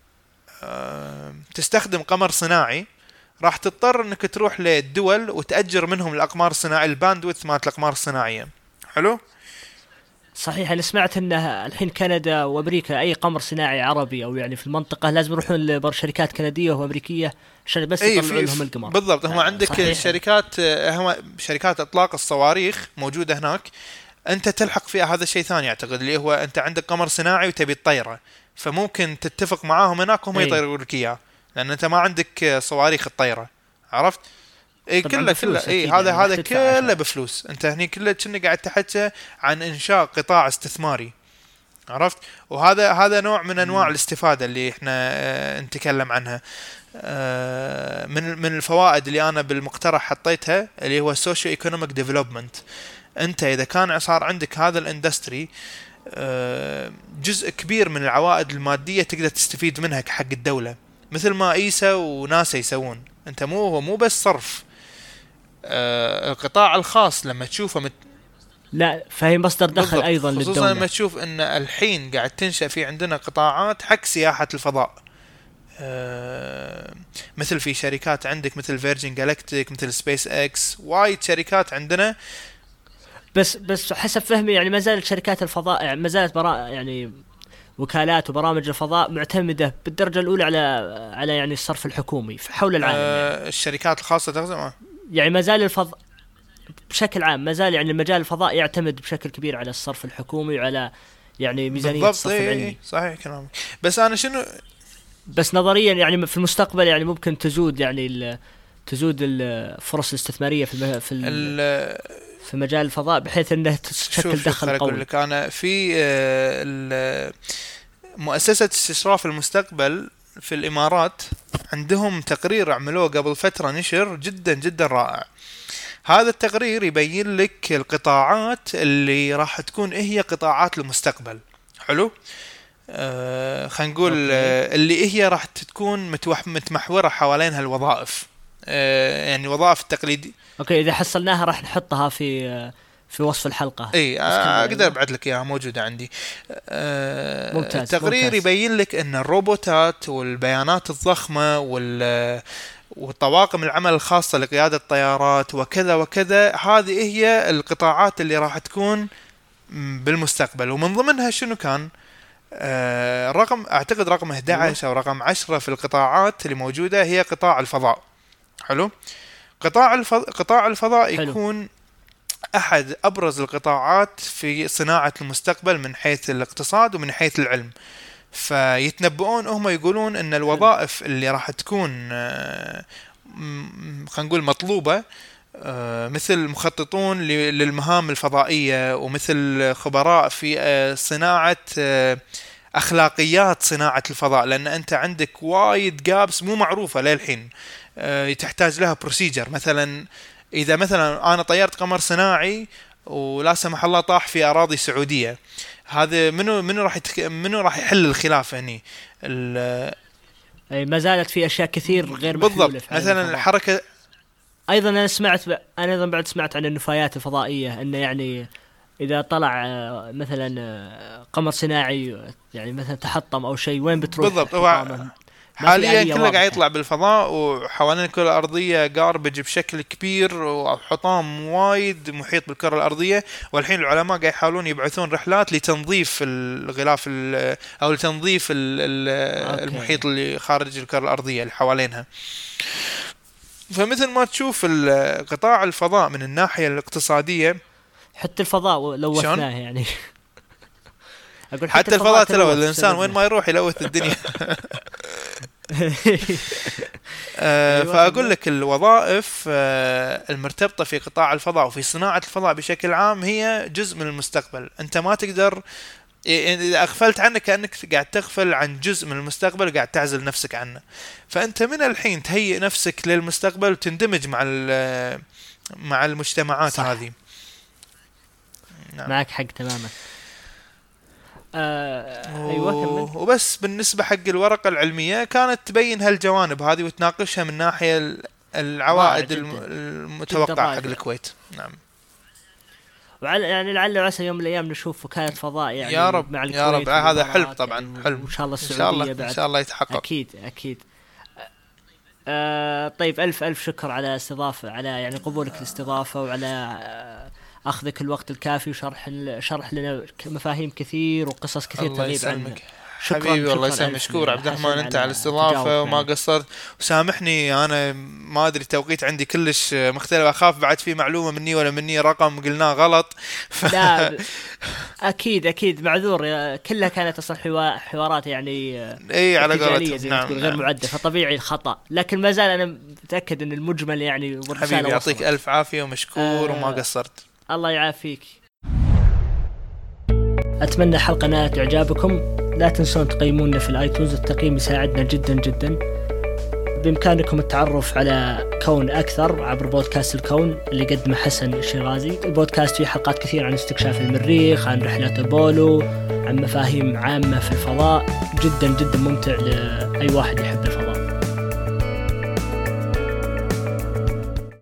تستخدم قمر صناعي، راح تضطر انك تروح للدول وتأجر منهم الاقمار الصناعية، الباندويث مالت الاقمار الصناعية. حلو. صحيح. انا سمعت انه الحين كندا وامريكا اي قمر صناعي عربي او يعني في المنطقة لازم يروحون لشركات كندية وامريكية عشان بس يطلعوا لهم القمر. بالضبط. هم عندك صحيح. شركات هم شركات اطلاق الصواريخ موجودة هناك، انت تلحق فيها هذا الشيء ثاني اعتقد، اللي هو انت عندك قمر صناعي وتبي تطيره، فممكن تتفق معاهم هناك هم يطيروا لك اياه، لان انت ما عندك صواريخ الطيره. عرفت؟ اي كله كله اي هذا يعني هذا كله بفلوس. انت هني كله كنا قاعد تحكي عن انشاء قطاع استثماري. عرفت؟ وهذا هذا نوع من انواع م. الاستفاده اللي احنا اه نتكلم عنها. اه من من الفوائد اللي انا بالمقترح حطيتها اللي هو السوشيو ايكونوميك ديفلوبمنت. انت اذا كان صار عندك هذا الاندستري، جزء كبير من العوائد المادية تقدر تستفيد منها حق الدولة، مثل ما إيسا وناسا يسوون. انت مو هو مو بس صرف. القطاع الخاص لما تشوفه مت... لا فهي مصدر دخل أيضا للدولة، خصوصا لما تشوف أن الحين قاعد تنشأ في عندنا قطاعات حق سياحة الفضاء، أه مثل في شركات عندك مثل فيرجن جالاكتيك، مثل سبيس اكس، وايد شركات عندنا. بس بس حسب فهمي يعني ما زالت شركات الفضاء يعني ما زالت برا يعني وكالات وبرامج الفضاء معتمدة بالدرجة الأولى على على يعني الصرف الحكومي في حول العالم. أه يعني. الشركات الخاصة تخدم يعني ما زال الفضاء بشكل عام ما زال يعني المجال الفضاء يعتمد بشكل كبير على الصرف الحكومي وعلى يعني ميزانية الصرف إيه العلمي. صحيح كلامك. بس أنا شنو بس نظريا يعني في المستقبل يعني ممكن تزود يعني تزود الفرص الاستثمارية في في في مجال الفضاء بحيث انه تشكل دخل قوي. أقول لك أنا في مؤسسة استشراف المستقبل في الإمارات عندهم تقرير عملوه قبل فترة نشر جدا جدا رائع. هذا التقرير يبين لك القطاعات اللي راح تكون هي قطاعات المستقبل. حلو. آه خلينا نقول آه اللي هي راح تكون متمحورة حوالين هالوظائف، آه يعني الوظائف التقليدية. اوكي اذا حصلناها راح نحطها في في وصف الحلقة. اي اقدر ابعث لك اياها موجودة عندي. آه ممتاز. التقرير ممتاز. يبين لك ان الروبوتات والبيانات الضخمة وال وطواقم العمل الخاصة لقيادة الطيارات وكذا وكذا، هذه هي القطاعات اللي راح تكون بالمستقبل. ومن ضمنها شنو كان آه رقم اعتقد رقم أحد عشر او رقم عشرة في القطاعات اللي موجودة هي قطاع الفضاء. حلو. قطاع الفضاء قطاع الفضاء حلو. يكون احد ابرز القطاعات في صناعة المستقبل من حيث الاقتصاد ومن حيث العلم. فيتنبؤون هم يقولون ان الوظائف اللي راح تكون آه خلينا نقول مطلوبة آه مثل مخططون للمهام الفضائية، ومثل خبراء في آه صناعة آه أخلاقيات صناعة الفضاء، لأن أنت عندك وايد جابس مو معروفة للحين آه تحتاج لها بروسيجر. مثلا إذا مثلا أنا طيرت قمر صناعي ولا سمح الله طاح في أراضي سعودية، هذا منو منو راح يتك... منو راح يحل الخلاف هني؟ أي ما زالت في أشياء كثير غير محلولة. بالضبط. مثلا الحركة أيضا أنا سمعت ب... أنا أيضا بعد سمعت عن النفايات الفضائية، إنه يعني إذا طلع مثلا قمر صناعي يعني مثلا تحطم أو شيء وين بتروح؟ بالضبط. هو حاليا كله قاعد يطلع بالفضاء وحوالين الكرة الأرضية جاربج بشكل كبير وحطام وايد محيط بالكرة الأرضية، والحين العلماء قاعد يحاولون يبعثون رحلات لتنظيف الغلاف أو لتنظيف المحيط اللي خارج الكرة الأرضية اللي حوالينها. فمثل ما تشوف قطاع الفضاء من الناحية الاقتصادية، حتى الفضاء لوثناه يعني أقول حتى, حتى الفضاء تلوث. الإنسان وين ما يروح يلوث الدنيا. آه فأقول لك الوظائف آه المرتبطة في قطاع الفضاء وفي صناعة الفضاء بشكل عام هي جزء من المستقبل. أنت ما تقدر إذا أغفلت عنه كأنك قاعد تغفل عن جزء من المستقبل وقاعد تعزل نفسك عنه. فأنت من الحين تهيئ نفسك للمستقبل وتندمج مع مع المجتمعات صح. هذه نعم. معك حق تماما. آه أيوة. وبس بالنسبة حق الورقة العلمية كانت تبين هالجوانب هذه وتناقشها من ناحية العوائد المتوقعة حق الكويت. نعم. وعلى يعني لعل وعسى يوم من الأيام نشوف وكالة فضاء يعني يا رب مع يا رب. هذا حلم طبعا يعني حلم إن شاء الله السعودية بعد إن شاء الله يتحقق. أكيد أكيد. آه طيب ألف ألف شكر على استضافة على يعني قبولك الاستضافة وعلى آه أخذك الوقت الكافي وشرح شرح لنا مفاهيم كثير وقصص كثير تغيب عنك. حبيبي والله يسلمك. مشكور عبد الرحمن انت على الاستضافه وما قصرت. وسامحني انا ما ادري التوقيت عندي كلش مختلف، اخاف بعد في معلومه مني ولا مني رقم قلناه غلط ف... لا اكيد اكيد معذور، كلها كانت اصلا حوارات يعني اي على قولتهم نعم غير نعم. معدة، فطبيعي الخطا، لكن ما زال انا متاكد ان المجمل يعني والرساله. حبيبي يعطيك الف عافيه ومشكور آه... وما قصرت. الله يعافيك. أتمنى حلقة نالت إعجابكم. لا تنسون تقيمونا في الآيتونز، التقييم يساعدنا جدا جدا. بإمكانكم التعرف على كون أكثر عبر بودكاست الكون اللي قدمه حسن الشيرازي. البودكاست فيه حلقات كثير عن استكشاف المريخ، عن رحلات أبولو، عن مفاهيم عامة في الفضاء. جدا جدا ممتع لأي واحد يحب الفضاء.